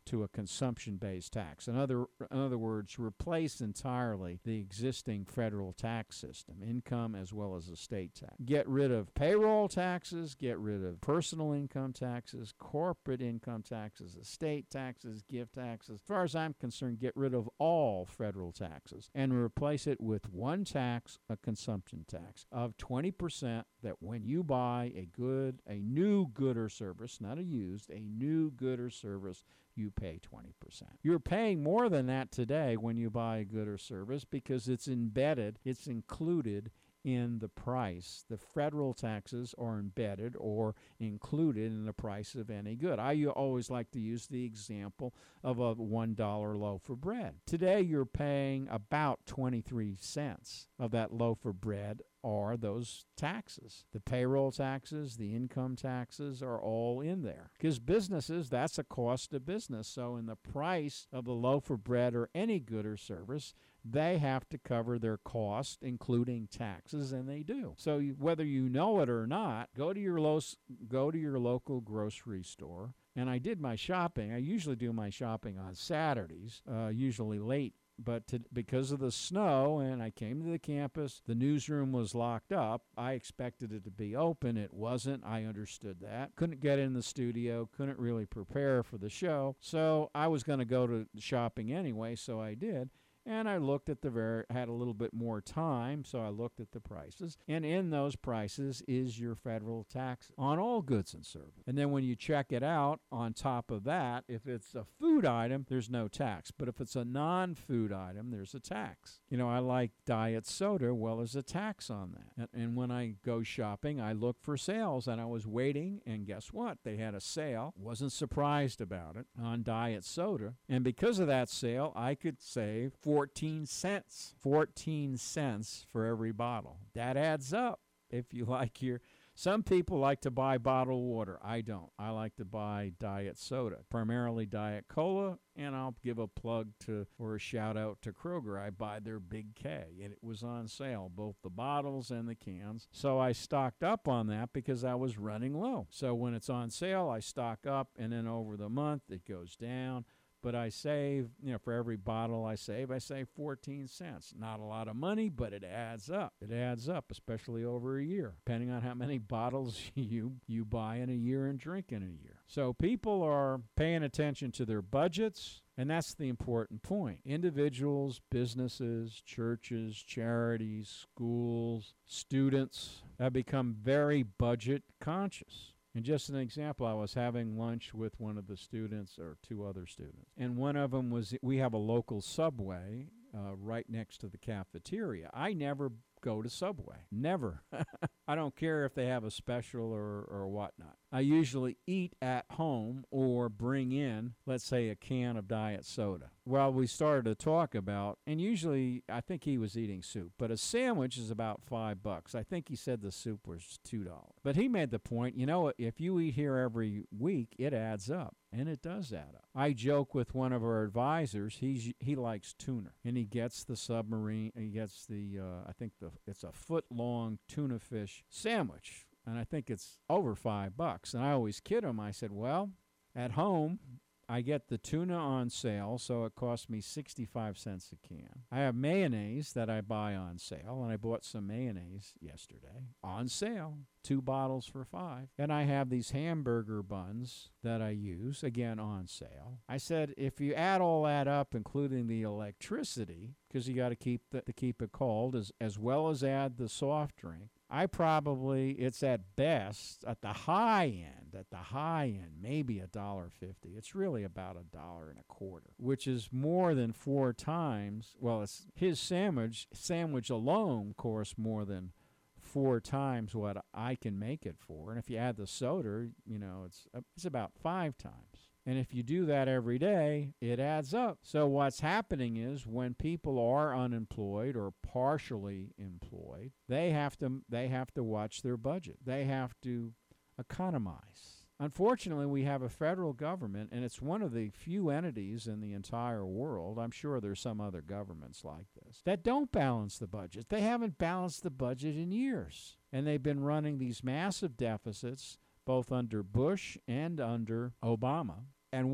S1: to a consumption-based tax. In other, in other words, replace entirely the existing federal tax system, income as well as estate tax. Get rid of payroll taxes, get rid of personal income taxes, corporate income taxes, estate taxes, gift taxes. As far as I'm concerned, get rid of all federal taxes and replace it with one tax, a consumption tax of twenty percent, that when you buy a good, a new good or service, not a used, a new good or service, you pay twenty percent. You're paying more than that today when you buy a good or service because it's embedded, it's included in the price. The federal taxes are embedded or included in the price of any good. I always like to use the example of a one dollar loaf of bread. Today you're paying about twenty-three cents of that loaf of bread are those taxes. The payroll taxes, the income taxes are all in there. Because businesses, that's a cost of business. So in the price of the loaf of bread or any good or service, they have to cover their cost, including taxes, and they do. So you, whether you know it or not, go to your lo- go to your local grocery store. And I did my shopping. I usually do my shopping on Saturdays, uh, usually late. But to, because of the snow, and I came to the campus, the newsroom was locked up. I expected it to be open. It wasn't. I understood that. Couldn't get in the studio. Couldn't really prepare for the show. So I was going to go to shopping anyway, so I did. And I looked at the very, had a little bit more time, so I looked at the prices. And in those prices is your federal tax on all goods and services. And then when you check it out, on top of that, if it's a food item, there's no tax. But if it's a non-food item, there's a tax. You know, I like diet soda. Well, there's a tax on that. And, and when I go shopping, I look for sales, and I was waiting, and guess what? They had a sale. Wasn't surprised about it on diet soda. And because of that sale, I could save fourteen cents. fourteen cents for every bottle. That adds up. If you like your, some people like to buy bottled water. I don't. I like to buy diet soda, primarily Diet Cola, and I'll give a plug to, or a shout out to Kroger. I buy their Big K, and it was on sale, both the bottles and the cans. So I stocked up on that because I was running low. So when it's on sale, I stock up, and then over the month, it goes down. But I save, you know, for every bottle I save, I save fourteen cents. Not a lot of money, but it adds up. It adds up, especially over a year, depending on how many bottles you, you buy in a year and drink in a year. So people are paying attention to their budgets, and that's the important point. Individuals, businesses, churches, charities, schools, students have become very budget conscious. And just an example, I was having lunch with one of the students, or two other students, and one of them was, we have a local Subway uh, right next to the cafeteria. I never go to Subway. Never. I don't care if they have a special or, or whatnot. I usually eat at home or bring in, let's say, a can of diet soda. Well, we started to talk about, and usually I think he was eating soup, but a sandwich is about five bucks. I think he said the soup was two dollars. But he made the point, you know, if you eat here every week, it adds up. And it does add up. I joke with one of our advisors. He's he likes tuna, and he gets the submarine. He gets the uh, I think the it's a foot long tuna fish sandwich, and I think it's over five bucks. And I always kid him. I said, well, at home, I get the tuna on sale, so it costs me sixty-five cents a can. I have mayonnaise that I buy on sale, and I bought some mayonnaise yesterday on sale, two bottles for five. And I have these hamburger buns that I use, again, on sale. I said, if you add all that up, including the electricity, because you got to keep the, to keep it cold, as, as well as add the soft drink, I probably, it's at best, at the high end, at the high end, maybe a dollar fifty. It's really about a dollar and a quarter, which is more than four times. Well, it's his sandwich, sandwich alone costs more than four times what I can make it for. And if you add the soda, you know, it's it's about five times. And if you do that every day, it adds up. So what's happening is when people are unemployed or partially employed, they have to they have to watch their budget. They have to economize. Unfortunately, we have a federal government, and it's one of the few entities in the entire world, I'm sure there's some other governments like this, that don't balance the budget. They haven't balanced the budget in years. And they've been running these massive deficits both under Bush and under Obama. And what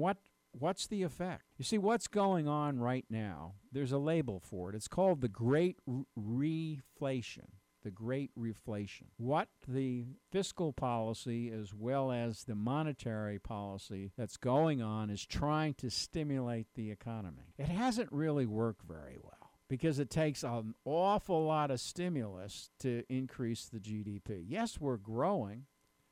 S1: what's the effect? You see, what's going on right now, there's a label for it. It's called the Great Reflation. The Great Reflation. What the fiscal policy as well as the monetary policy that's going on is trying to stimulate the economy. It hasn't really worked very well because it takes an awful lot of stimulus to increase the G D P. Yes, we're growing,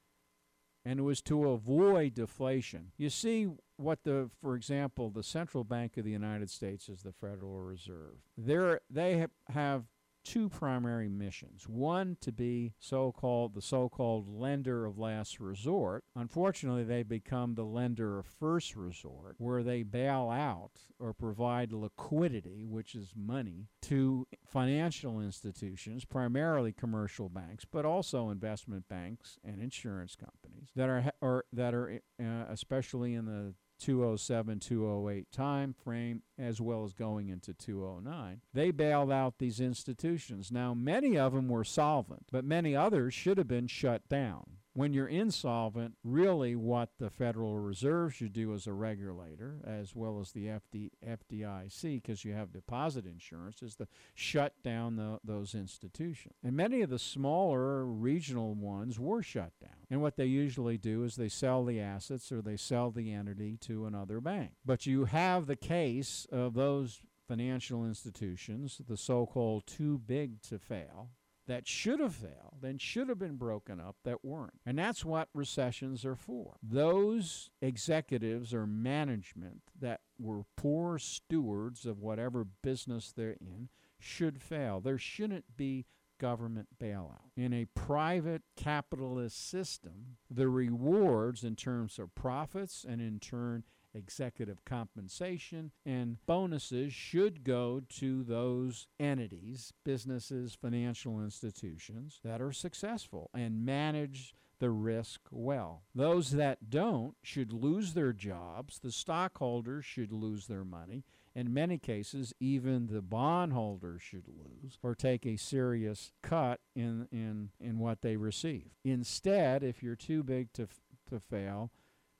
S1: and it was to avoid deflation. You see what the, for example, the Central Bank of the United States is the Federal Reserve. They're, they have two primary missions. One, to be so-called the so-called lender of last resort. Unfortunately, they become the lender of first resort, where they bail out or provide liquidity, which is money, to financial institutions, primarily commercial banks, but also investment banks and insurance companies that are or that are uh, especially in the two oh seven, two oh eight time frame, as well as going into two oh nine. They bailed out these institutions. Now, many of them were solvent, but many others should have been shut down. When you're insolvent, really what the Federal Reserve should do as a regulator, as well as the F D, F D I C, because you have deposit insurance, is to shut down the, those institutions. And many of the smaller regional ones were shut down. And what they usually do is they sell the assets or they sell the entity to another bank. But you have the case of those financial institutions, the so-called too big to fail, that should have failed and should have been broken up that weren't. And that's what recessions are for. Those executives or management that were poor stewards of whatever business they're in should fail. There shouldn't be government bailout. In a private capitalist system, the rewards in terms of profits and in turn executive compensation and bonuses should go to those entities, businesses, financial institutions that are successful and manage the risk well. Those that don't should lose their jobs. The stockholders should lose their money. In many cases, even the bondholders should lose or take a serious cut in, in, in what they receive. Instead, if you're too big to, to fail,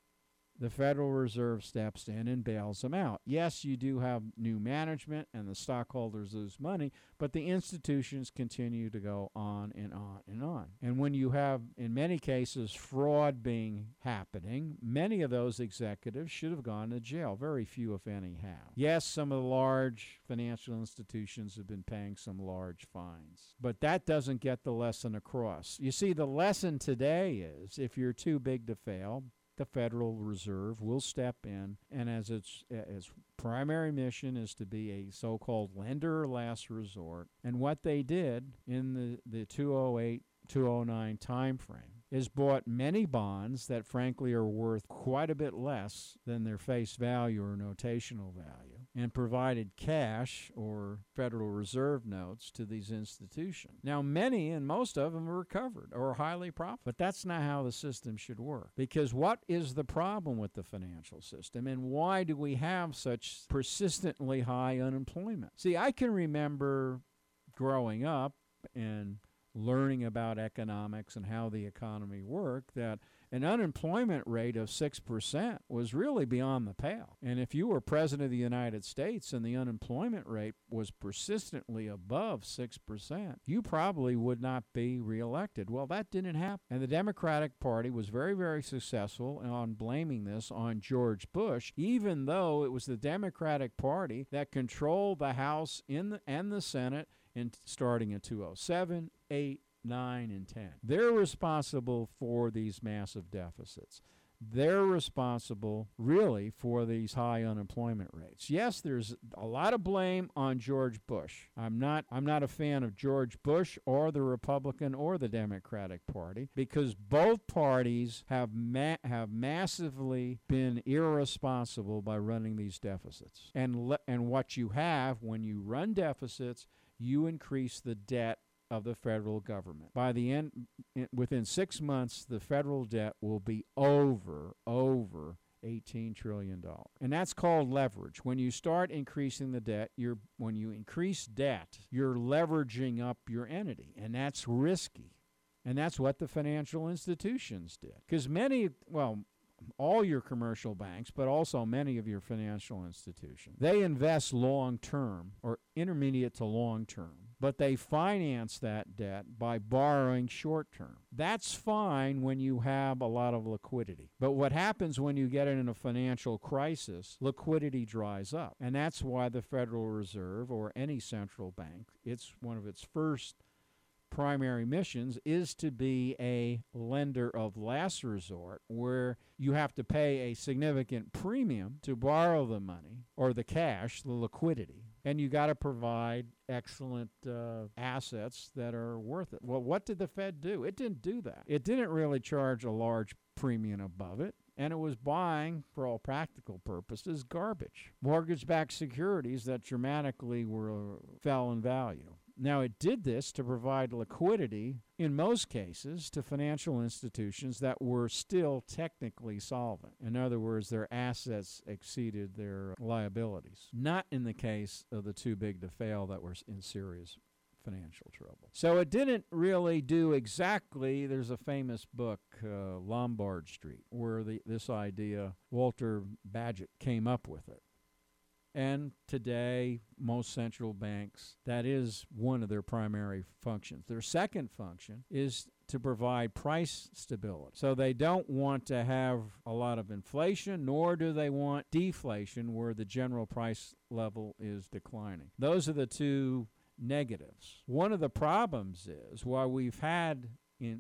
S1: the Federal Reserve steps in and bails them out. Yes, you do have new management and the stockholders lose money, but the institutions continue to go on and on and on. And when you have, in many cases, fraud being happening, many of those executives should have gone to jail. Very few, if any, have. Yes, some of the large financial institutions have been paying some large fines, but that doesn't get the lesson across. You see, the lesson today is if you're too big to fail, the Federal Reserve will step in, and as its, its primary mission is to be a so-called lender of last resort. And what they did in the, the two oh eight, two oh nine time frame is bought many bonds that frankly are worth quite a bit less than their face value or notational value, and provided cash or Federal Reserve notes to these institutions. Now, many and most of them are recovered or highly profitable, but that's not how the system should work. Because what is the problem with the financial system, and why do we have such persistently high unemployment? See, I can remember growing up and learning about economics and how the economy worked, that an unemployment rate of six percent was really beyond the pale. And if you were president of the United States and the unemployment rate was persistently above six percent, you probably would not be reelected. Well, that didn't happen. And the Democratic Party was very, very successful on blaming this on George Bush, even though it was the Democratic Party that controlled the House in the, and the Senate in, starting in two oh seven, eight, nine, and ten. They're responsible for these massive deficits. They're responsible, really, for these high unemployment rates. Yes, there's a lot of blame on George Bush. I'm not I'm not a fan of George Bush or the Republican or the Democratic Party, because both parties have ma- have massively been irresponsible by running these deficits. And le- and what you have when you run deficits, you increase the debt of the federal government. By the end, within six months, the federal debt will be over, over eighteen trillion dollars. And that's called leverage. When you start increasing the debt, you're when you increase debt, you're leveraging up your entity, and that's risky. And that's what the financial institutions did. Because many, well, all your commercial banks, but also many of your financial institutions. They invest long term or intermediate to long term, but they finance that debt by borrowing short term. That's fine when you have a lot of liquidity. But what happens when you get in a financial crisis, liquidity dries up. And that's why the Federal Reserve or any central bank, it's one of its first primary missions is to be a lender of last resort, where you have to pay a significant premium to borrow the money or the cash, the liquidity, and you got to provide excellent uh, assets that are worth it. Well, what did the Fed do? It didn't do that. It didn't really charge a large premium above it, and it was buying, for all practical purposes, garbage. Mortgage-backed securities that dramatically were fell in value. Now, it did this to provide liquidity, in most cases, to financial institutions that were still technically solvent. In other words, their assets exceeded their liabilities. Not in the case of the too big to fail that were in serious financial trouble. So it didn't really do exactly, there's a famous book, uh, Lombard Street, where the, this idea, Walter Bagehot came up with it. And today, most central banks, that is one of their primary functions. Their second function is to provide price stability. So they don't want to have a lot of inflation, nor do they want deflation where the general price level is declining. Those are the two negatives. One of the problems is, while we've had in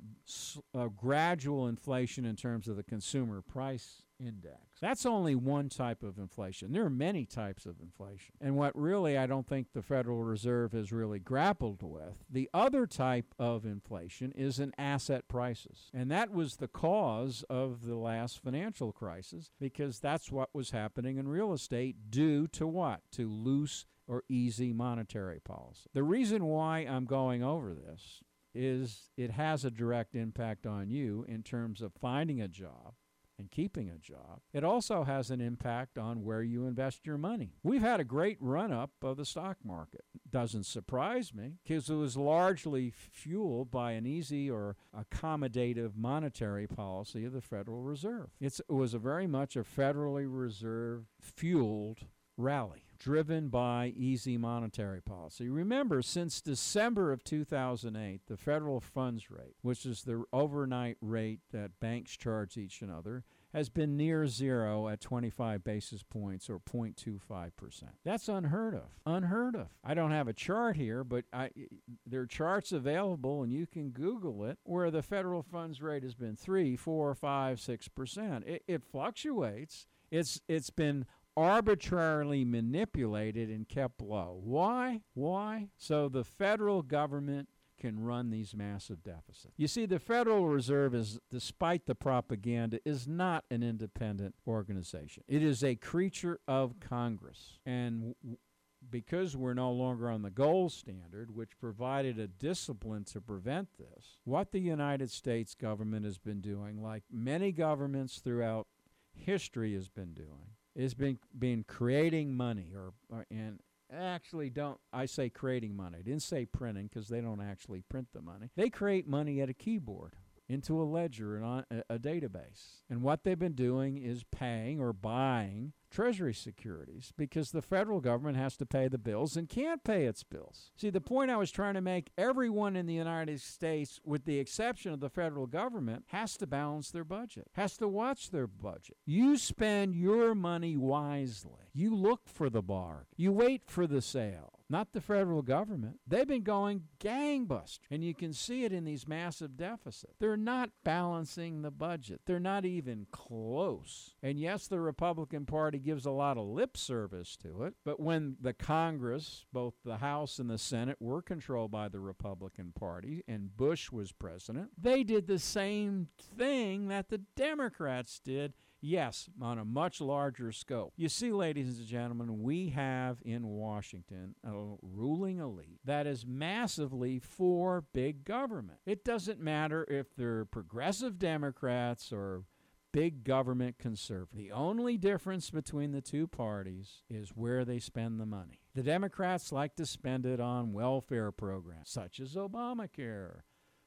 S1: a, a gradual inflation in terms of the consumer price index, that's only one type of inflation. There are many types of inflation. And what really I don't think the Federal Reserve has really grappled with, the other type of inflation is in asset prices. And that was the cause of the last financial crisis, because that's what was happening in real estate due to what? To loose or easy monetary policy. The reason why I'm going over this is it has a direct impact on you in terms of finding a job and keeping a job. It also has an impact on where you invest your money. We've had a great run-up of the stock market. Doesn't surprise me, because it was largely fueled by an easy or accommodative monetary policy of the Federal Reserve. It's, it was a very much a Federally Reserve-fueled rally, driven by easy monetary policy. Remember, since December of two thousand eight, the federal funds rate, which is the overnight rate that banks charge each another, has been near zero at twenty-five basis points or zero point two five percent. That's unheard of. Unheard of. I don't have a chart here, but I, there are charts available, and you can Google it, where the federal funds rate has been three, four, five, six percent. It, it fluctuates. It's It's been arbitrarily manipulated and kept low. Why? Why? So the federal government can run these massive deficits. You see, the Federal Reserve, is, despite the propaganda, is not an independent organization. It is a creature of Congress. And w- because we're no longer on the gold standard, which provided a discipline to prevent this, what the United States government has been doing, like many governments throughout history has been doing, is been been creating money, or, or and actually don't I say creating money. I didn't say printing, because they don't actually print the money. They create money at a keyboard into a ledger and on a, a database. And what they've been doing is paying or buying Treasury securities, because the federal government has to pay the bills and can't pay its bills. See, the point I was trying to make, everyone in the United States, with the exception of the federal government, has to balance their budget, has to watch their budget. You spend your money wisely. You look for the bargain. You wait for the sale. Not the federal government. They've been going gangbusters, and you can see it in these massive deficits. They're not balancing the budget. They're not even close. And yes, the Republican Party gives a lot of lip service to it, but when the Congress, both the House and the Senate, were controlled by the Republican Party and Bush was president, they did the same thing that the Democrats did. Yes, on a much larger scope. You see, ladies and gentlemen, we have in Washington a ruling elite that is massively for big government. It doesn't matter if they're progressive Democrats or big government conservative. The only difference between the two parties is where they spend the money. The Democrats like to spend it on welfare programs, such as Obamacare,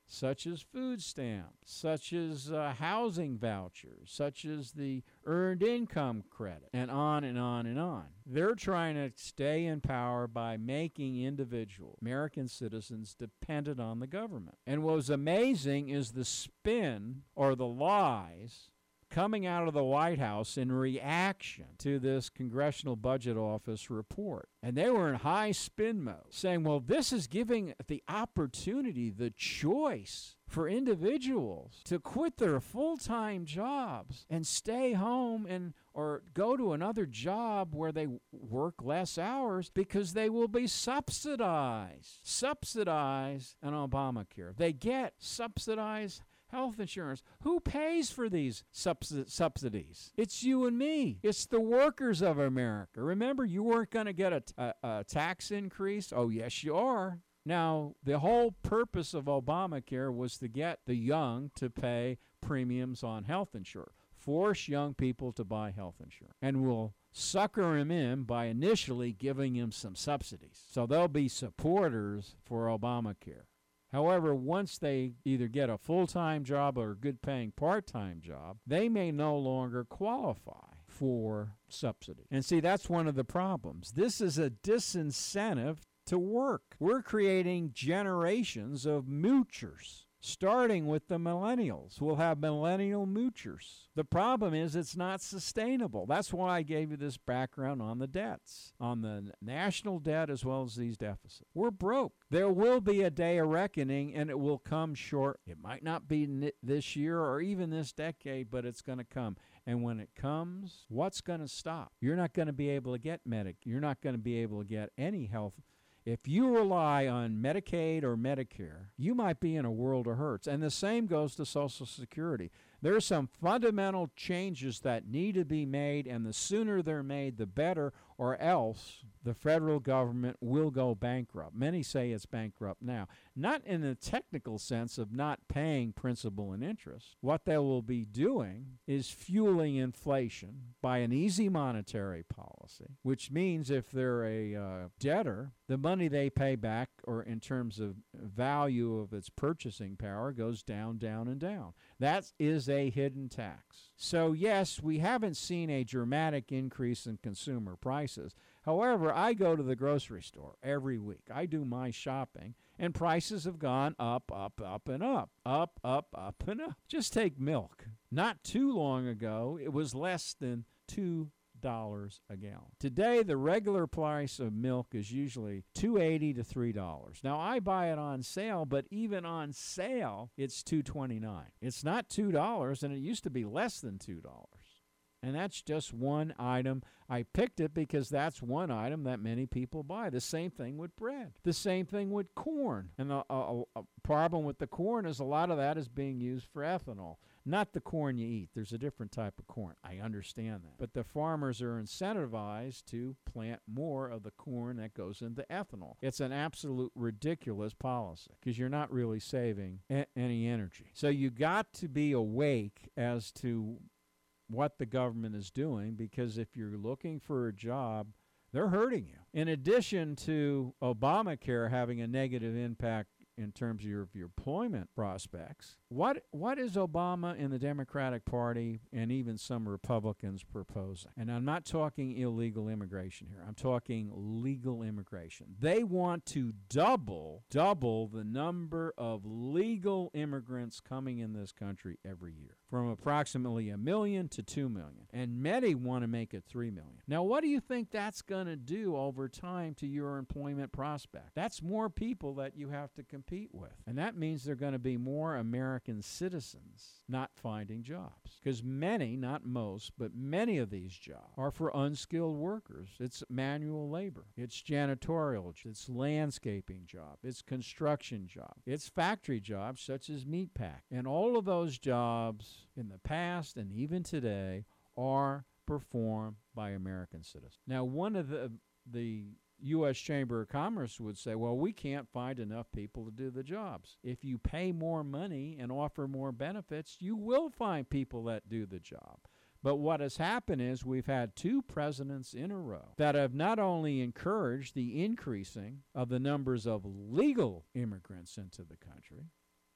S1: such as food stamps, such as uh, housing vouchers, such as the earned income credit, and on and on and on. They're trying to stay in power by making individual American citizens dependent on the government. And what was amazing is the spin or the lies coming out of the White House in reaction to this Congressional Budget Office report. And they were in high spin mode, saying, well, this is giving the opportunity, the choice for individuals to quit their full-time jobs and stay home and or go to another job where they work less hours because they will be subsidized. Subsidized on Obamacare. They get subsidized health insurance. Who pays for these subs- subsidies? It's you and me. It's the workers of America. Remember, you weren't going to get a, t- a, a tax increase? Oh, yes, you are. Now, the whole purpose of Obamacare was to get the young to pay premiums on health insurance. Force young people to buy health insurance. And we'll sucker them in by initially giving them some subsidies. So they'll be supporters for Obamacare. However, once they either get a full-time job or a good-paying part-time job, they may no longer qualify for subsidy. And see, that's one of the problems. This is a disincentive to work. We're creating generations of moochers. Starting with the millennials. We'll have millennial moochers. The problem is it's not sustainable. That's why I gave you this background on the debts, on the national debt as well as these deficits. We're broke. There will be a day of reckoning, and it will come short. It might not be this year or even this decade, but it's going to come. And when it comes, what's going to stop? You're not going to be able to get Medic. You're not going to be able to get any health. If you rely on Medicaid or Medicare, you might be in a world of hurts. And the same goes to Social Security. There are some fundamental changes that need to be made, and the sooner they're made, the better, or else the federal government will go bankrupt. Many say it's bankrupt now. Not in the technical sense of not paying principal and interest. What they will be doing is fueling inflation by an easy monetary policy, which means if they're a uh, debtor, the money they pay back, or in terms of value of its purchasing power, goes down, down, and down. That is a hidden tax. So yes, we haven't seen a dramatic increase in consumer prices. However, I go to the grocery store every week. I do my shopping, and prices have gone up, up, up, and up. Up, up, up, and up. Just take milk. Not too long ago, it was less than two dollars a gallon. Today, the regular price of milk is usually two dollars and eighty cents to three dollars. Now, I buy it on sale, but even on sale, it's two dollars and twenty-nine cents. It's not two dollars, and it used to be less than two dollars. And that's just one item. I picked it because that's one item that many people buy. The same thing with bread. The same thing with corn. And the uh, uh, problem with the corn is a lot of that is being used for ethanol. Not the corn you eat. There's a different type of corn. I understand that. But the farmers are incentivized to plant more of the corn that goes into ethanol. It's an absolute ridiculous policy because you're not really saving a- any energy. So you got to be awake as to what the government is doing, because if you're looking for a job, they're hurting you. In addition to Obamacare having a negative impact in terms of your, of your employment prospects, what what is Obama and the Democratic Party and even some Republicans proposing? And I'm not talking illegal immigration here. I'm talking legal immigration. They want to double, double the number of legal immigrants coming in this country every year, from approximately a million to two million. And many want to make it three million. Now, what do you think that's going to do over time to your employment prospect? That's more people that you have to compete with. And that means there are going to be more American citizens not finding jobs. Because many, not most, but many of these jobs are for unskilled workers. It's manual labor. It's janitorial. It's landscaping job. It's construction job. It's factory jobs such as meat pack. And all of those jobs in the past and even today are performed by American citizens. Now, one of the the U S Chamber of Commerce would say, well, we can't find enough people to do the jobs. If you pay more money and offer more benefits, you will find people that do the job. But what has happened is we've had two presidents in a row that have not only encouraged the increasing of the numbers of legal immigrants into the country,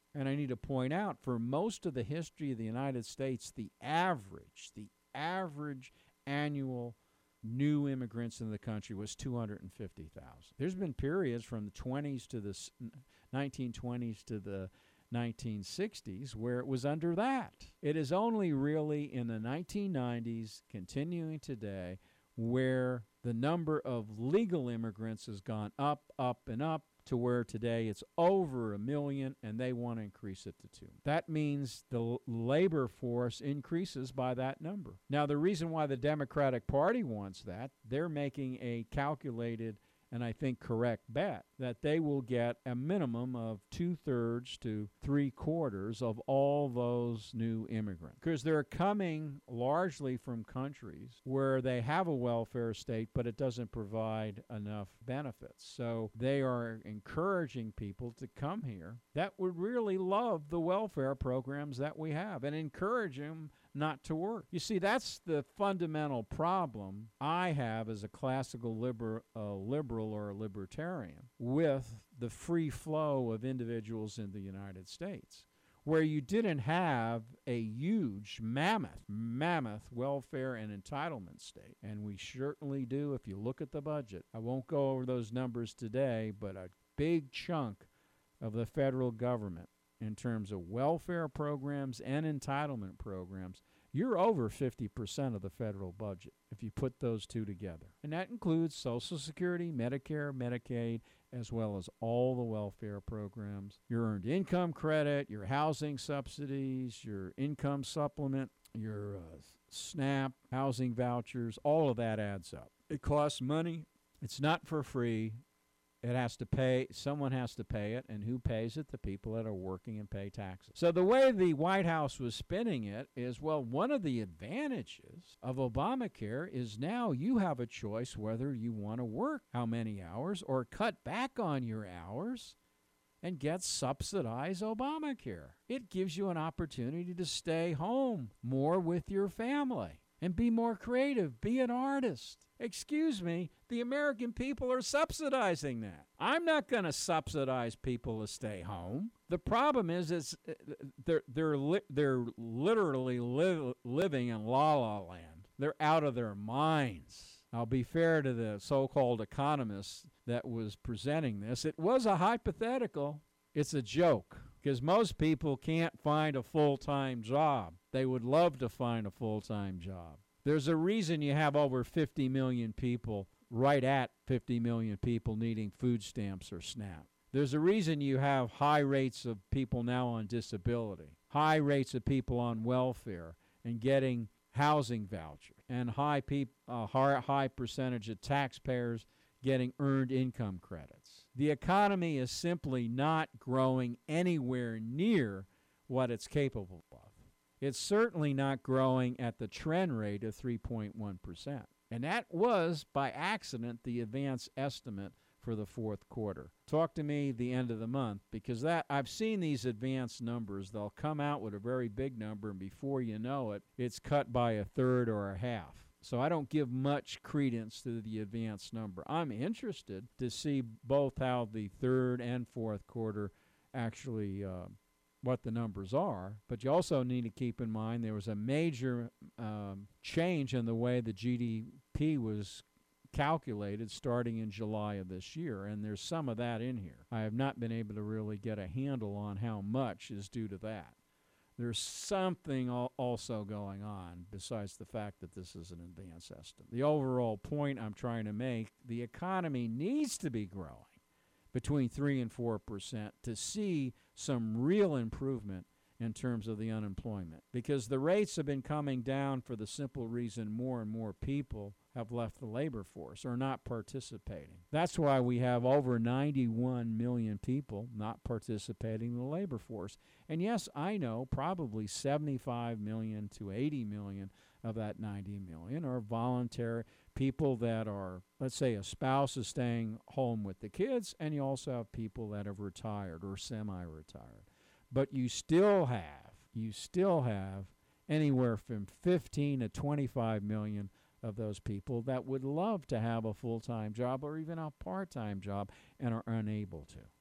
S1: And I need to point out, for most of the history of the United States, the average, the average annual new immigrants in the country was two hundred fifty thousand. There's been periods from the twenties to the nineteen twenties to the nineteen sixties where it was under that. It is only really in the nineteen nineties, continuing today, where the number of legal immigrants has gone up, up, and up, to where today it's over a million, and they want to increase it to two. That means the l- labor force increases by that number. Now, the reason why the Democratic Party wants that, they're making a calculated and I think correct bet that they will get a minimum of two-thirds to three-quarters of all those new immigrants, because they're coming largely from countries where they have a welfare state, but it doesn't provide enough benefits. So they are encouraging people to come here that would really love the welfare programs that we have and encourage them not to work. You see, that's the fundamental problem I have as a classical liber, uh, liberal or a libertarian with the free flow of individuals in the United States, where you didn't have a huge, mammoth, mammoth welfare and entitlement state. And we certainly do if you look at the budget. I won't go over those numbers today, but a big chunk of the federal government in terms of welfare programs and entitlement programs, you're over fifty percent of the federal budget if you put those two together. And that includes Social Security, Medicare, Medicaid, as well as all the welfare programs, your earned income credit, your housing subsidies, your income supplement, your uh, SNAP, housing vouchers, all of that adds up. It costs money. It's not for free. It has to pay, someone has to pay it, and who pays it? The people that are working and pay taxes. So the way the White House was spinning it is, well, one of the advantages of Obamacare is now you have a choice whether you want to work how many hours or cut back on your hours and get subsidized Obamacare. It gives you an opportunity to stay home more with your family and be more creative, be an artist. Excuse me, the American people are subsidizing that. I'm not going to subsidize people to stay home. The problem is, is they're they're li- they're literally li- living in la la land. They're out of their minds. I'll be fair to the so-called economist that was presenting this. It was a hypothetical. It's a joke, because most people can't find a full-time job. They would love to find a full-time job. There's a reason you have over fifty million people, right at fifty million people needing food stamps or SNAP. There's a reason you have high rates of people now on disability, high rates of people on welfare and getting housing vouchers, and high, peop- uh, high, high percentage of taxpayers getting earned income credits. The economy is simply not growing anywhere near what it's capable of. It's certainly not growing at the trend rate of three point one percent. And that was, by accident, the advance estimate for the fourth quarter. Talk to me the end of the month, because that I've seen these advanced numbers. They'll come out with a very big number, and before you know it, it's cut by a third or a half. So I don't give much credence to the advanced number. I'm interested to see both how the third and fourth quarter actually uh, what the numbers are, but you also need to keep in mind there was a major um, change in the way the G D P was calculated starting in July of this year, and there's some of that in here. I have not been able to really get a handle on how much is due to that. There's something al- also going on besides the fact that this is an advance estimate. The overall point I'm trying to make, the economy needs to be growing between three and four percent to see some real improvement in terms of the unemployment, because the rates have been coming down for the simple reason more and more people have left the labor force or not participating. That's why we have over ninety-one million people not participating in the labor force. And yes, I know probably seventy-five million to eighty million of that ninety million are voluntary people that are, let's say a spouse is staying home with the kids, and you also have people that have retired or semi-retired. But you still have, you still have anywhere from fifteen to twenty-five million of those people that would love to have a full-time job or even a part-time job and are unable to.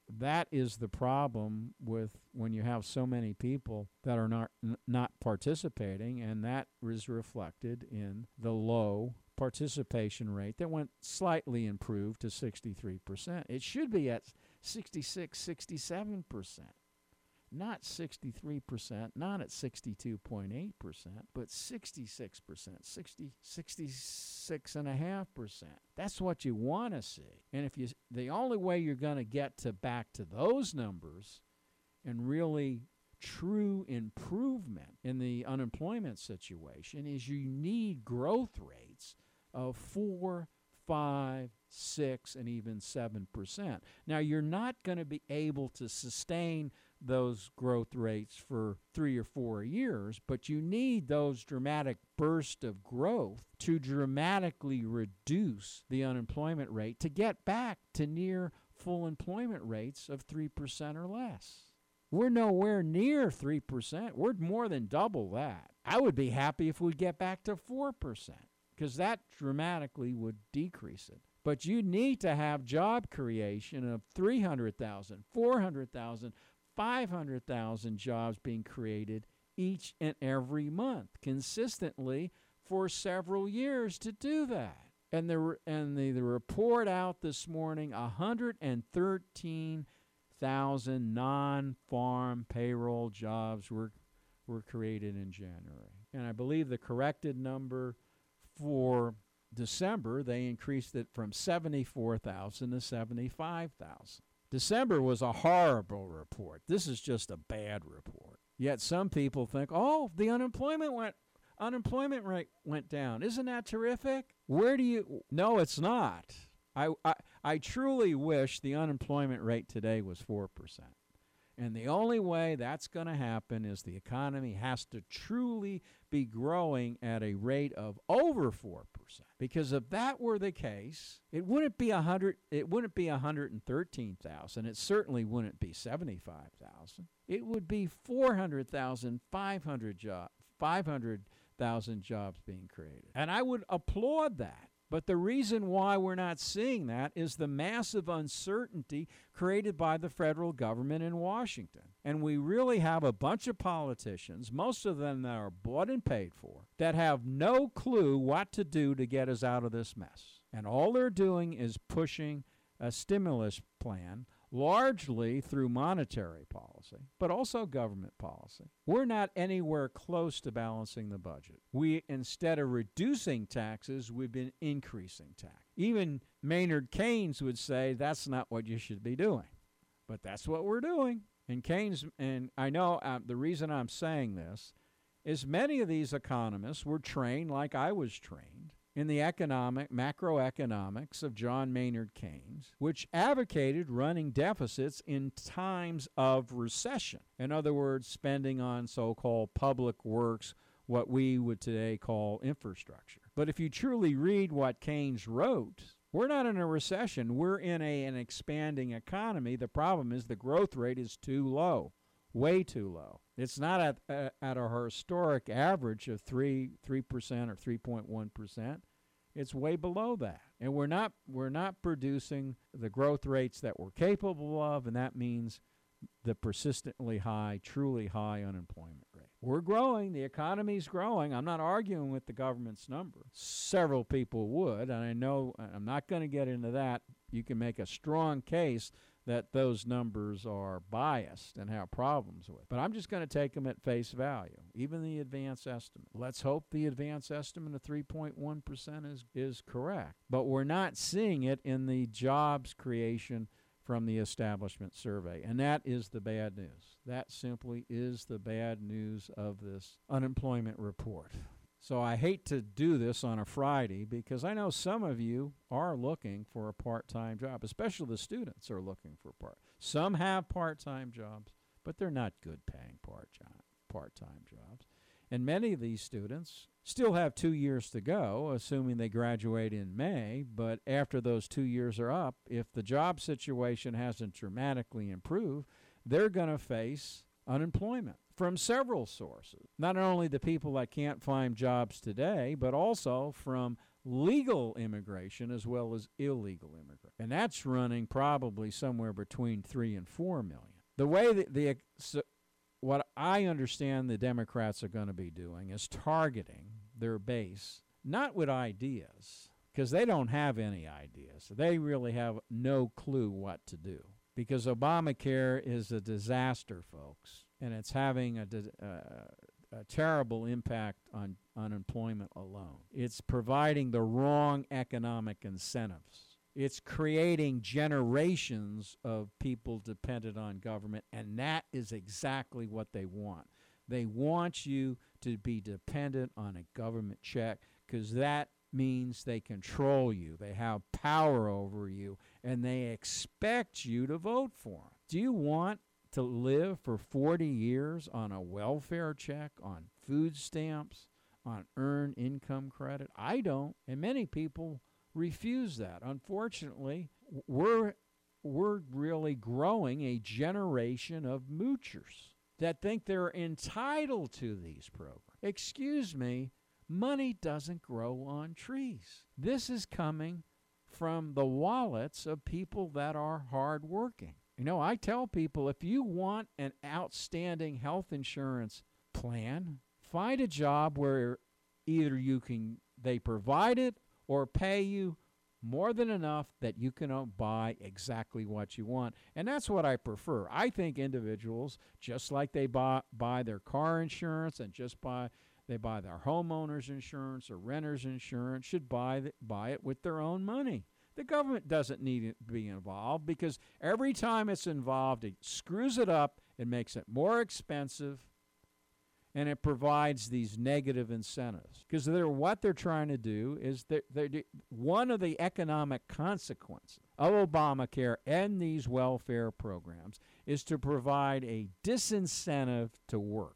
S1: that is the problem with when you have so many people that are not n- not participating, and that is reflected in the low participation rate that went slightly improved to sixty-three percent. It should be at sixty-six, sixty-seven percent. Not sixty-three percent, not at sixty-two point eight percent, but sixty-six percent, sixty, sixty-six point five percent. That's what you want to see. And if you, the only way you're going to get to back to those numbers and really true improvement in the unemployment situation is you need growth rates of four, five, six, and even seven percent. Now, you're not going to be able to sustain those growth rates for three or four years, but you need those dramatic bursts of growth to dramatically reduce the unemployment rate to get back to near full employment rates of three percent or less. We're nowhere near three percent. We're more than double that. I would be happy if we get back to four percent because that dramatically would decrease it. But you need to have job creation of three hundred thousand, four hundred thousand, five hundred thousand jobs being created each and every month consistently for several years to do that. And the and the, the report out this morning, one hundred thirteen thousand non-farm payroll jobs were were created in January. And I believe the corrected number for December, they increased it from seventy-four thousand to seventy-five thousand. December was a horrible report. This is just a bad report. Yet some people think, oh, the unemployment went unemployment rate went down. Isn't that terrific? Where do you? No, it's not. I, I, I truly wish the unemployment rate today was four percent. And the only way that's going to happen is the economy has to truly be growing at a rate of over four percent. Because if that were the case, it wouldn't be one hundred, it wouldn't be one hundred thirteen thousand. It certainly wouldn't be seventy-five thousand. It would be four hundred thousand, five hundred jobs, five hundred thousand jobs being created. And I would applaud that. But the reason why we're not seeing that is the massive uncertainty created by the federal government in Washington. And we really have a bunch of politicians, most of them that are bought and paid for, that have no clue what to do to get us out of this mess. And all they're doing is pushing a stimulus plan, largely through monetary policy, but also government policy. We're not anywhere close to balancing the budget. We, instead of reducing taxes, we've been increasing tax. Even Maynard Keynes would say that's not what you should be doing. But that's what we're doing. And Keynes, and I know uh, the reason I'm saying this is many of these economists were trained like I was trained in the economic, macroeconomics of John Maynard Keynes, which advocated running deficits in times of recession. In other words, spending on so-called public works, what we would today call infrastructure. But if you truly read what Keynes wrote, we're not in a recession. We're in a, an expanding economy. The problem is the growth rate is too low, way too low. It's not at, uh, at a historic average of three, three percent or three point one percent. It's way below that. And we're not we're not producing the growth rates that we're capable of, and that means the persistently high, truly high unemployment rate. We're growing. The economy's growing. I'm not arguing with the government's number. Several people would, and I know I'm not going to get into that. You can make a strong case that those numbers are biased and have problems with. But I'm just going to take them at face value, even the advance estimate. Let's hope the advance estimate of three point one percent is, is correct. But we're not seeing it in the jobs creation from the establishment survey, and that is the bad news. That simply is the bad news of this unemployment report. So I hate to do this on a Friday because I know some of you are looking for a part-time job, especially the students are looking for part. Some have part-time jobs, but they're not good paying part job, part-time jobs. And many of these students still have two years to go, assuming they graduate in May, but after those two years are up, if the job situation hasn't dramatically improved, they're going to face unemployment from several sources. Not only the people that can't find jobs today, but also from legal immigration as well as illegal immigration. And that's running probably somewhere between three and four million. The way that the so what I understand the Democrats are going to be doing is targeting their base, not with ideas, because they don't have any ideas. They really have no clue what to do, because Obamacare is a disaster, folks, and it's having a, uh, a terrible impact on unemployment alone. It's providing the wrong economic incentives. It's creating generations of people dependent on government, and that is exactly what they want. They want you to be dependent on a government check, because that means they control you, they have power over you, and they expect you to vote for them. Do you want to live for forty years on a welfare check, on food stamps, on earned income credit? I don't, and many people refuse that. Unfortunately, we're we're really growing a generation of moochers that think they're entitled to these programs. Excuse me, money doesn't grow on trees. This is coming from the wallets of people that are hardworking. You know, I tell people, if you want an outstanding health insurance plan, find a job where either you can they provide it or pay you more than enough that you can uh, buy exactly what you want. And that's what I prefer. I think individuals, just like they buy, buy their car insurance and just buy they buy their homeowner's insurance or renter's insurance, should buy, the, buy it with their own money. The government doesn't need to be involved, because every time it's involved, it screws it up, it makes it more expensive, and it provides these negative incentives. Because they're, what they're trying to do is they're, they're, one of the economic consequences of Obamacare and these welfare programs is to provide a disincentive to work.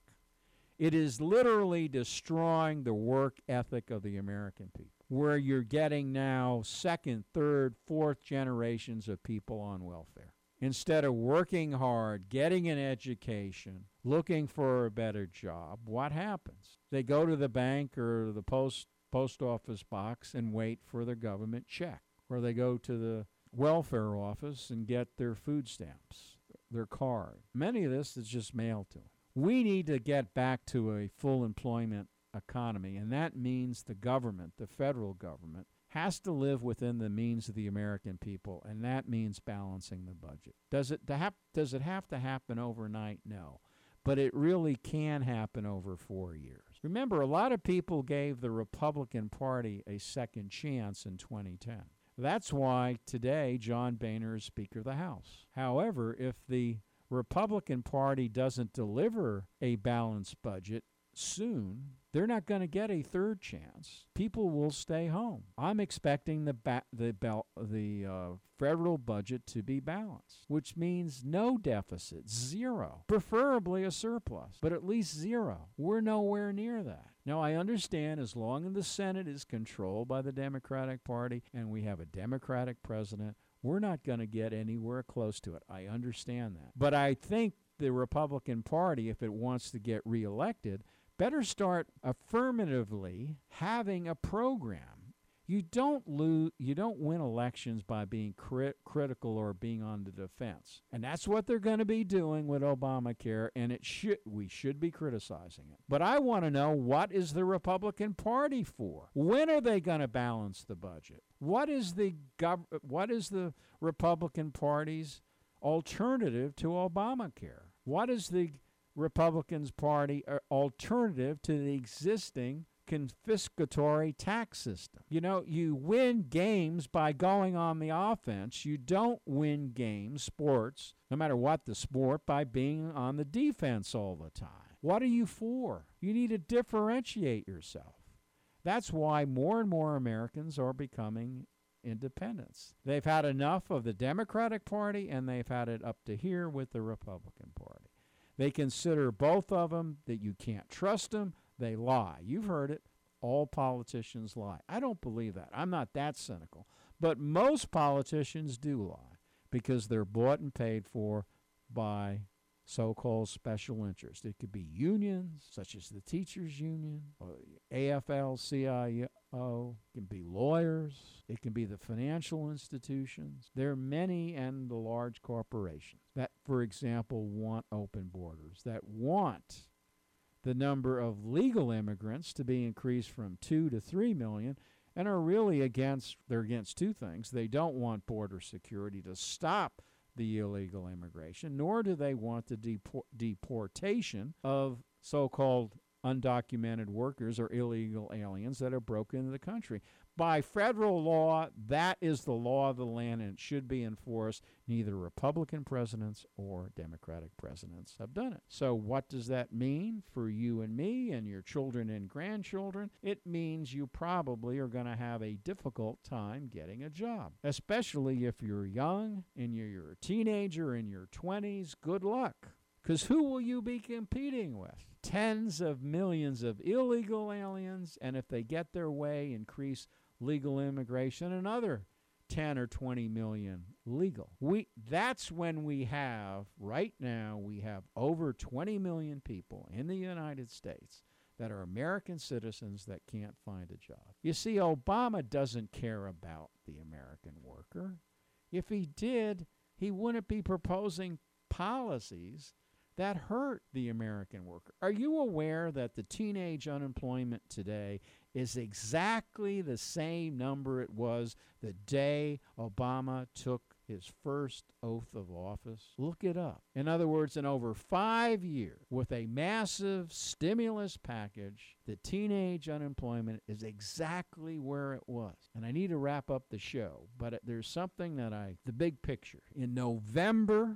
S1: It is literally destroying the work ethic of the American people, where you're getting now second, third, fourth generations of people on welfare. Instead of working hard, getting an education, looking for a better job, what happens? They go to the bank or the post post office box and wait for their government check. Or they go to the welfare office and get their food stamps, their card. Many of this is just mailed to them. We need to get back to a full employment economy, and that means the government, the federal government, has to live within the means of the American people, and that means balancing the budget. Does it, does it have to happen overnight? No. But it really can happen over four years. Remember, a lot of people gave the Republican Party a second chance in twenty ten. That's why today John Boehner is Speaker of the House. However, if the Republican Party doesn't deliver a balanced budget soon, they're not going to get a third chance. People will stay home. I'm expecting the ba- the bel- the uh, federal budget to be balanced, which means no deficit, zero, preferably a surplus, but at least zero. We're nowhere near that. Now, I understand as long as the Senate is controlled by the Democratic Party and we have a Democratic president, we're not going to get anywhere close to it. I understand that. But I think the Republican Party, if it wants to get reelected, better start affirmatively having a program. You don't lose, you don't win elections by being crit- critical or being on the defense. And that's what they're going to be doing with Obamacare, and it should we should be criticizing it. But I want to know, what is the Republican Party for? When are they going to balance the budget? What is the gov- what is the Republican Party's alternative to Obamacare? What is the Republicans Party alternative to the existing confiscatory tax system? You know, you win games by going on the offense. You don't win games, sports, no matter what the sport, by being on the defense all the time. What are you for? You need to differentiate yourself. That's why more and more Americans are becoming independents. They've had enough of the Democratic Party, and they've had it up to here with the Republican Party. They consider both of them that you can't trust them. They lie. You've heard it. All politicians lie. I don't believe that. I'm not that cynical. But most politicians do lie because they're bought and paid for by so-called special interests. It could be unions, such as the teachers' union, or A F L C I O. It can be lawyers. It can be the financial institutions. There are many and the large corporations that, for example, want open borders, that want the number of legal immigrants to be increased from two to three million, and are really against, they're against two things. They don't want border security to stop the illegal immigration, nor do they want the depor- deportation of so-called undocumented workers or illegal aliens that have broken into the country. By federal law, that is the law of the land, and it should be enforced. Neither Republican presidents or Democratic presidents have done it. So what does that mean for you and me and your children and grandchildren? It means you probably are going to have a difficult time getting a job, especially if you're young and you're, you're a teenager in your twenties. Good luck. Because who will you be competing with? Tens of millions of illegal aliens, and if they get their way, increase legal immigration, another ten or twenty million legal. We that's when we have, right now, we have over twenty million people in the United States that are American citizens that can't find a job. You see, Obama doesn't care about the American worker. If he did, he wouldn't be proposing policies that hurt the American worker. Are you aware that the teenage unemployment today is exactly the same number it was the day Obama took his first oath of office? Look it up. In other words, in over five years, with a massive stimulus package, the teenage unemployment is exactly where it was. And I need to wrap up the show, but there's something that I, the big picture. In November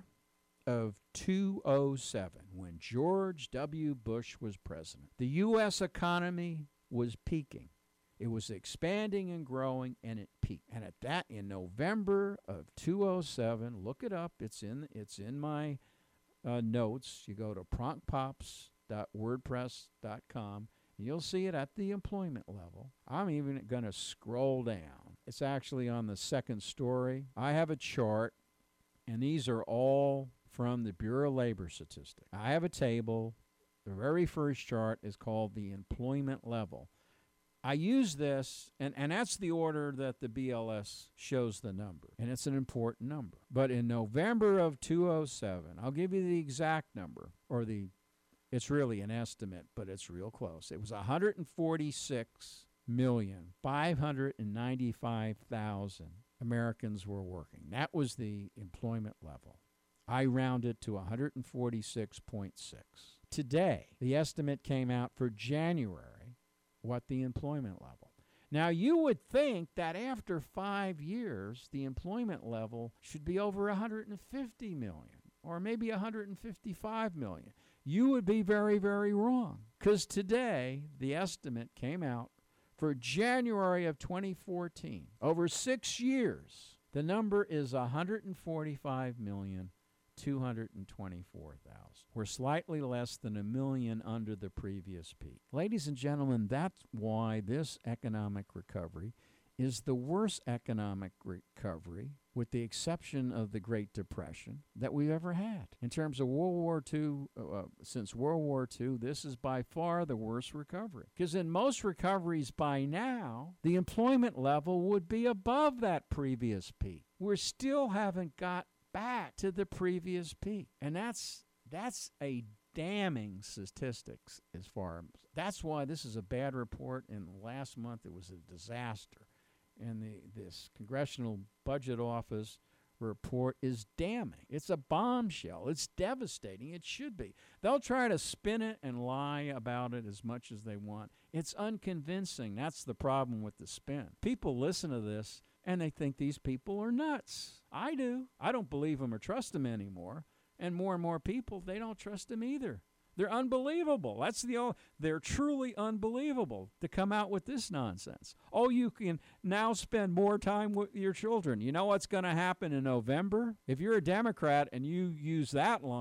S1: of two thousand seven, when George W. Bush was president, the U S economy was peaking. It was expanding and growing, and it peaked. And at that, in November of two thousand seven, look it up. It's in it's in my uh, notes. You go to pronk pops dot wordpress dot com, and you'll see it at the employment level. I'm even going to scroll down. It's actually on the second story. I have a chart, and these are all from the Bureau of Labor Statistics. I have a table. The very first chart is called the employment level. I use this, and, and that's the order that the B L S shows the number, and it's an important number. But in November of two thousand seven, I'll give you the exact number, or the, it's really an estimate, but it's real close. It was one hundred forty-six million, five hundred ninety-five thousand Americans were working. That was the employment level. I rounded to one hundred forty-six point six. Today, the estimate came out for January, what the employment level. Now, you would think that after five years, the employment level should be over one hundred fifty million, or maybe one hundred fifty-five million. You would be very, very wrong, because today, the estimate came out for January of twenty fourteen. Over six years, the number is one hundred forty-five million, two hundred twenty-four thousand. We're slightly less than a million under the previous peak. Ladies and gentlemen, that's why this economic recovery is the worst economic recovery, with the exception of the Great Depression, that we've ever had. In terms of World War Two, uh, since World War Two, this is by far the worst recovery. Because in most recoveries by now, the employment level would be above that previous peak. We still haven't got back to the previous peak. And that's that's a damning statistics as far as, that's why this is a bad report. And last month it was a disaster. And the this Congressional Budget Office report is damning. It's a bombshell. It's devastating. It should be. They'll try to spin it and lie about it as much as they want. It's unconvincing. That's the problem with the spin. People listen to this and they think these people are nuts. I do. I don't believe them or trust them anymore. And more and more people, they don't trust them either. They're unbelievable. That's the only, they're truly unbelievable to come out with this nonsense. Oh, you can now spend more time with your children. You know what's going to happen in November? If you're a Democrat and you use that line,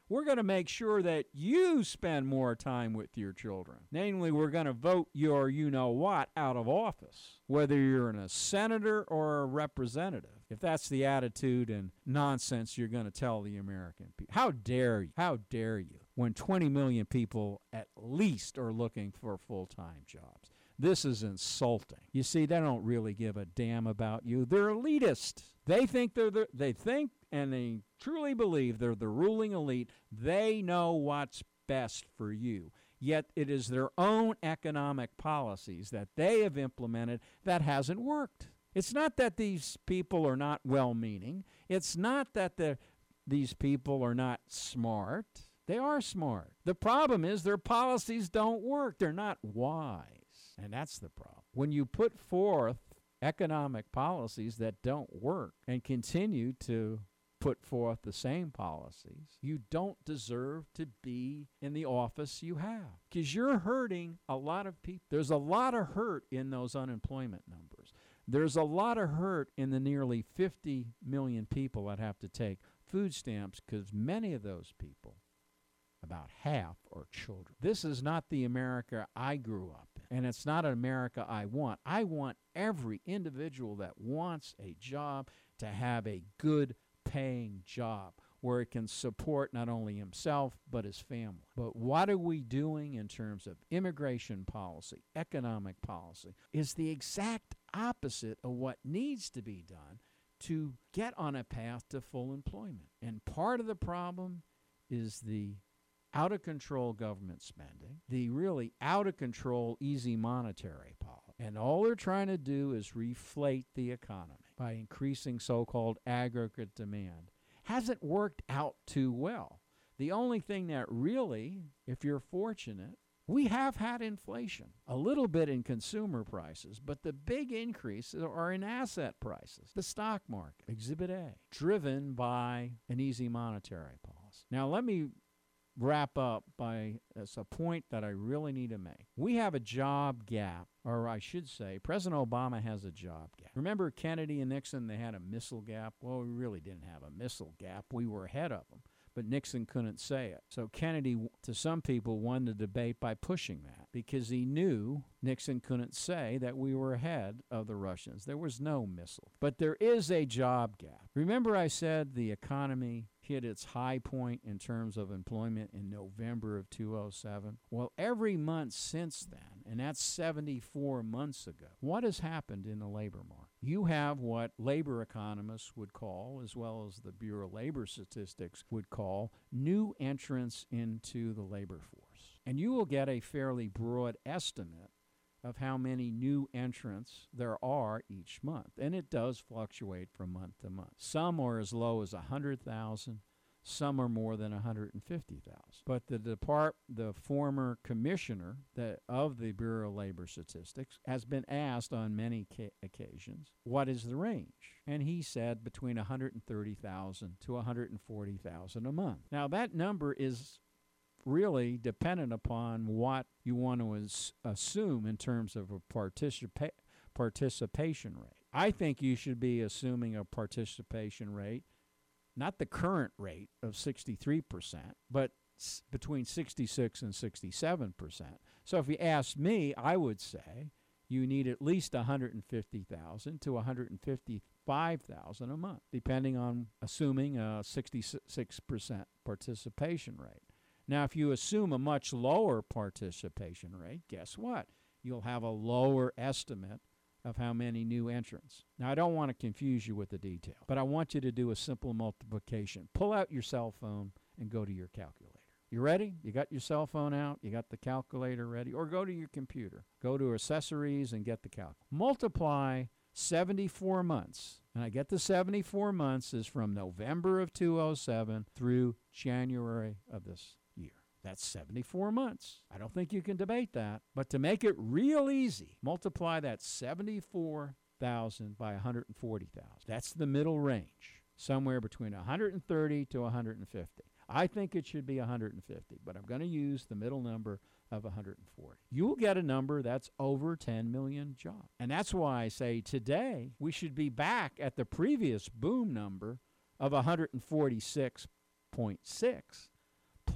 S1: We're going to make sure that you spend more time with your children. Namely, we're going to vote your you-know-what out of office, whether you're a senator or a representative. If that's the attitude and nonsense you're going to tell the American people. How dare you? How dare you? When twenty million people at least are looking for full-time jobs. This is insulting. You see, they don't really give a damn about you. They're elitist. They think they're the, they think and they truly believe they're the ruling elite. They know what's best for you. Yet it is their own economic policies that they have implemented that hasn't worked. It's not that these people are not well-meaning. It's not that the, these people are not smart. They are smart. The problem is their policies don't work. They're not wise. And that's the problem. When you put forth economic policies that don't work and continue to put forth the same policies, you don't deserve to be in the office you have because you're hurting a lot of people. There's a lot of hurt in those unemployment numbers. There's a lot of hurt in the nearly fifty million people that have to take food stamps because many of those people, about half, are children. This is not the America I grew up in, and it's not an America I want. I want every individual that wants a job to have a good paying job where it can support not only himself but his family. But what are we doing in terms of immigration policy, economic policy, is the exact opposite of what needs to be done to get on a path to full employment. And part of the problem is the out-of-control government spending, the really out-of-control easy monetary policy. And all they're trying to do is reflate the economy by increasing so-called aggregate demand. Hasn't worked out too well. The only thing that really, if you're fortunate, we have had inflation, a little bit in consumer prices, but the big increases are in asset prices. The stock market, Exhibit A, driven by an easy monetary policy. Now, let me wrap up by it's a point that I really need to make. We have a job gap, or I should say, President Obama has a job gap. Remember Kennedy and Nixon, they had a missile gap? Well, we really didn't have a missile gap. We were ahead of them. But Nixon couldn't say it. So Kennedy, to some people, won the debate by pushing that because he knew Nixon couldn't say that we were ahead of the Russians. There was no missile. But there is a job gap. Remember I said the economy hit its high point in terms of employment in November of two thousand seven? Well, every month since then, and that's seventy-four months ago, what has happened in the labor market? You have what labor economists would call, as well as the Bureau of Labor Statistics would call, new entrants into the labor force. And you will get a fairly broad estimate of how many new entrants there are each month. And it does fluctuate from month to month. Some are as low as one hundred thousand. Some are more than one hundred fifty thousand. But the depart, the former commissioner that, of the Bureau of Labor Statistics has been asked on many ca- occasions, what is the range? And he said between one hundred thirty thousand to one hundred forty thousand a month. Now that number is really dependent upon what you want to as- assume in terms of a participa- participation rate. I think you should be assuming a participation rate, not the current rate of sixty-three percent, but s- between sixty-six and sixty-seven percent. So if you ask me, I would say you need at least one hundred fifty thousand to one hundred fifty-five thousand a month, depending on assuming a sixty-six percent participation rate. Now, if you assume a much lower participation rate, guess what? You'll have a lower estimate of how many new entrants. Now, I don't want to confuse you with the detail, but I want you to do a simple multiplication. Pull out your cell phone and go to your calculator. You ready? You got your cell phone out? You got the calculator ready? Or go to your computer. Go to accessories and get the calculator. Multiply seventy-four months. And I get the seventy-four months is from November of two thousand seven through January of this year. That's seventy-four months. I don't think you can debate that. But to make it real easy, multiply that seventy-four thousand by one hundred forty thousand. That's the middle range, somewhere between one hundred thirty to one hundred fifty. I think it should be one hundred fifty, but I'm going to use the middle number of one hundred forty. You will get a number that's over ten million jobs. And that's why I say today we should be back at the previous boom number of one hundred forty-six point six.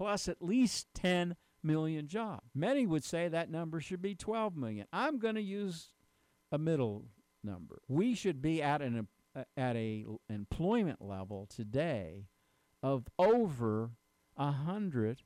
S1: plus at least ten million jobs. Many would say that number should be twelve million. I'm going to use a middle number. We should be at an uh, at a employment level today of over one hundred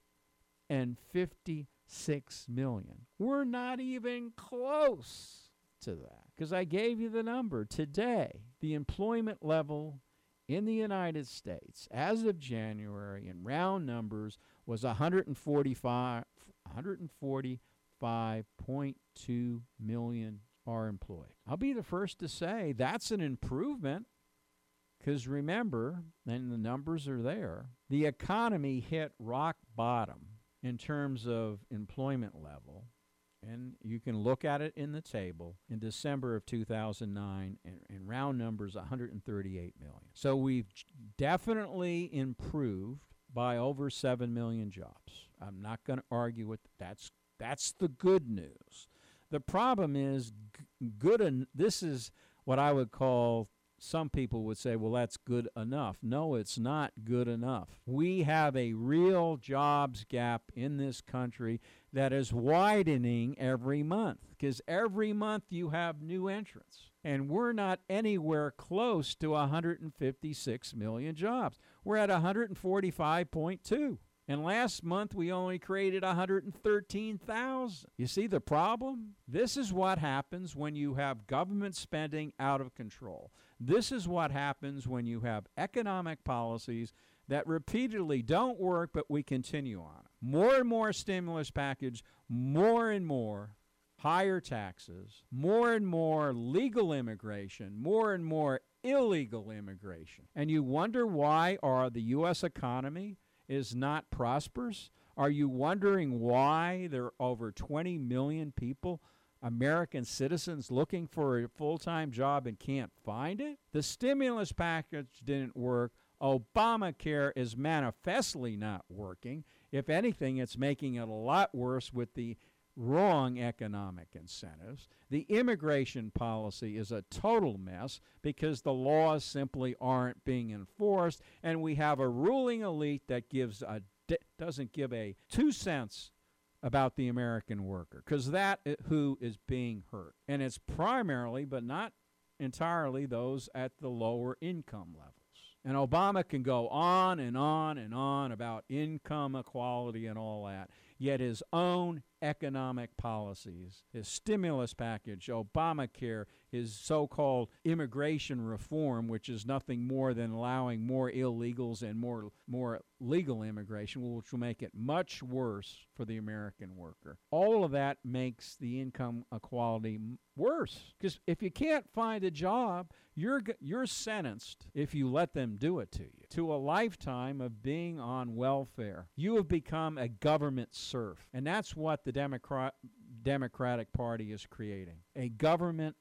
S1: fifty-six million. We're not even close to that, because I gave you the number. Today, the employment level in the United States as of January in round numbers was one hundred forty-five, one hundred forty-five point two million are employed. I'll be the first to say that's an improvement, because remember, and the numbers are there, the economy hit rock bottom in terms of employment level, and you can look at it in the table, in December of two thousand nine, and in round numbers, one hundred thirty-eight million. So we've definitely improved by over seven million jobs. I'm not going to argue with that's that's the good news. The problem is g- good en- this is what I would call, some people would say, well, that's good enough. No, it's not good enough. We have a real jobs gap in this country that is widening every month, because every month you have new entrants. And we're not anywhere close to one hundred fifty-six million jobs. We're at one hundred forty-five point two. And last month, we only created one hundred thirteen thousand. You see the problem? This is what happens when you have government spending out of control. This is what happens when you have economic policies that repeatedly don't work, but we continue on. More and more stimulus package, more and more higher taxes, more and more legal immigration, more and more illegal immigration. And you wonder why our, the U S economy is not prosperous? Are you wondering why there are over twenty million people, American citizens, looking for a full-time job and can't find it? The stimulus package didn't work. Obamacare is manifestly not working. If anything, it's making it a lot worse with the wrong economic incentives. The immigration policy is a total mess because the laws simply aren't being enforced, and we have a ruling elite that gives a doesn't give a two cents about the American worker, because that is who is being hurt. And it's primarily, but not entirely, those at the lower income levels. And Obama can go on and on and on about income equality and all that, yet his own economic policies, his stimulus package, Obamacare, his so-called immigration reform, which is nothing more than allowing more illegals and more more legal immigration, which will make it much worse for the American worker. All of that makes the income equality worse, because if you can't find a job, you're you're sentenced, if you let them do it to you, to a lifetime of being on welfare. You have become a government serf, and that's what the Democrat, Democratic Party is creating, a government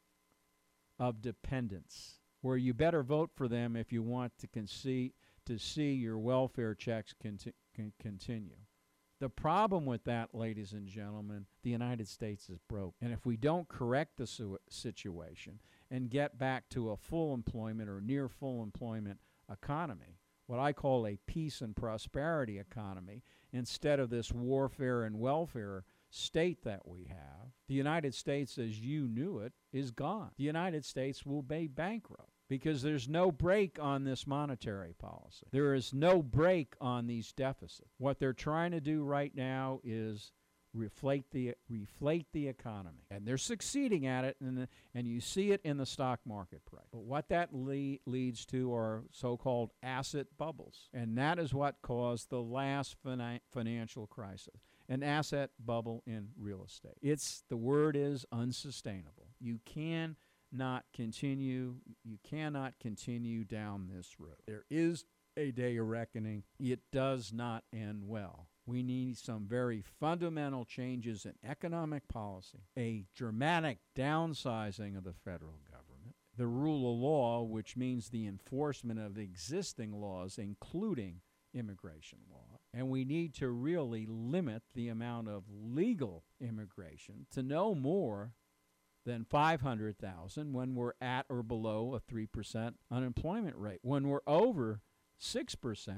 S1: of dependence, where you better vote for them if you want to concede, to see your welfare checks conti- con- continue. The problem with that, ladies and gentlemen, the United States is broke. And if we don't correct the su- situation and get back to a full employment or near full employment economy, what I call a peace and prosperity economy, instead of this warfare and welfare state that we have, the United States as you knew it is gone. The United States will be bankrupt because there's no break on this monetary policy. There is no break on these deficits. What they're trying to do right now is reflate the reflate the economy, and they're succeeding at it, and, the, and you see it in the stock market price. But what that le- leads to are so-called asset bubbles, and that is what caused the last fina- financial crisis. An asset bubble in real estate. It's, the word is unsustainable. You can not continue, you cannot continue down this road. There is a day of reckoning. It does not end well. We need some very fundamental changes in economic policy, a dramatic downsizing of the federal government, the rule of law, which means the enforcement of existing laws, including immigration law. And we need to really limit the amount of legal immigration to no more than five hundred thousand when we're at or below a three percent unemployment rate. When we're over six percent,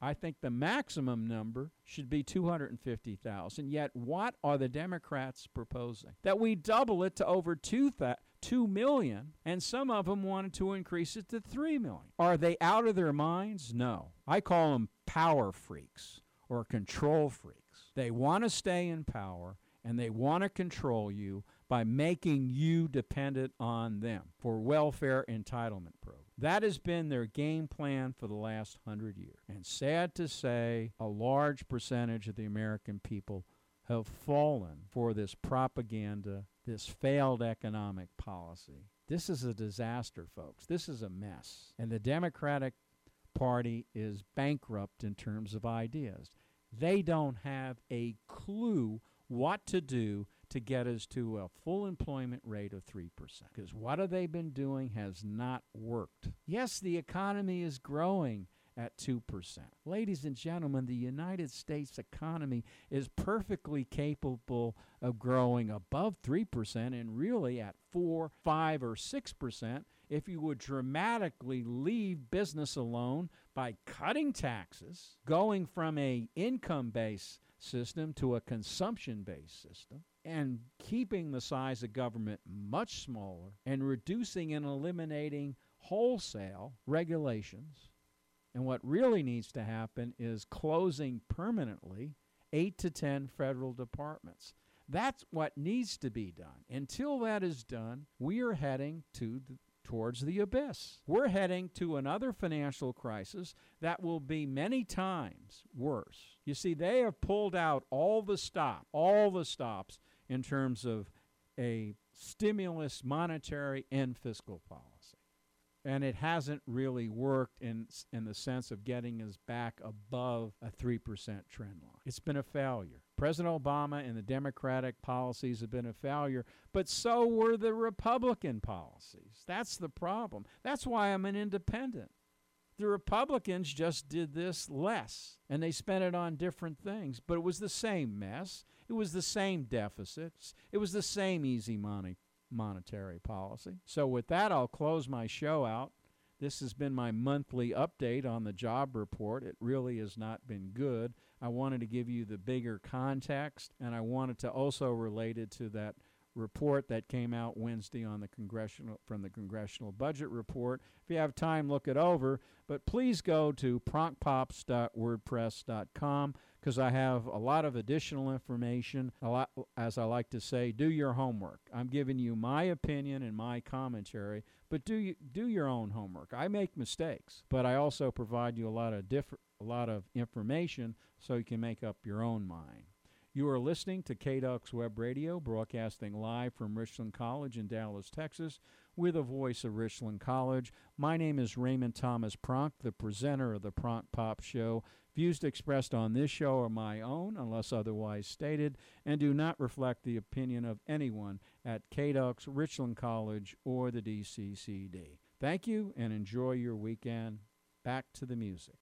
S1: I think the maximum number should be two hundred fifty thousand. Yet what are the Democrats proposing? That we double it to over two thousand. two million, and some of them wanted to increase it to three million. Are they out of their minds? No. I call them power freaks or control freaks. They want to stay in power, and they want to control you by making you dependent on them for welfare entitlement programs. That has been their game plan for the last hundred years. And sad to say, a large percentage of the American people have fallen for this propaganda, this failed economic policy. This is a disaster, folks. This is a mess. And the Democratic Party is bankrupt in terms of ideas. They don't have a clue what to do to get us to a full employment rate of three percent. Because what have they been doing has not worked. Yes, the economy is growing at two percent. Ladies and gentlemen, the United States economy is perfectly capable of growing above three percent and really at four, five, or six percent if you would dramatically leave business alone by cutting taxes, going from a income-based system to a consumption-based system, and keeping the size of government much smaller and reducing and eliminating wholesale regulations. And what really needs to happen is closing permanently eight to ten federal departments. That's what needs to be done. Until that is done, we are heading to the, towards the abyss. We're heading to another financial crisis that will be many times worse. You see, they have pulled out all the stop, all the stops in terms of a stimulus, monetary, and fiscal policy. And it hasn't really worked in in the sense of getting us back above a three percent trend line. It's been a failure. President Obama and the Democratic policies have been a failure, but so were the Republican policies. That's the problem. That's why I'm an independent. The Republicans just did this less, and they spent it on different things, but it was the same mess. It was the same deficits. It was the same easy money. monetary policy. So with that, I'll close my show out. This has been my monthly update on the job report. It really has not been good. I wanted to give you the bigger context, and I wanted to also relate it to that report that came out Wednesday on the congressional from the Congressional Budget Report. If you have time, look it over. But please go to pronk pops dot wordpress dot com because I have a lot of additional information. A lot, as I like to say, do your homework. I'm giving you my opinion and my commentary, but do you, do your own homework. I make mistakes, but I also provide you a lot of different, a lot of information so you can make up your own mind. You are listening to K D U X Web Radio, broadcasting live from Richland College in Dallas, Texas, with a voice of Richland College. My name is Raymond Thomas Pronk, the presenter of the Pronk Pop Show. Views expressed on this show are my own, unless otherwise stated, and do not reflect the opinion of anyone at K D U X, Richland College, or the D C C D. Thank you, and enjoy your weekend. Back to the music.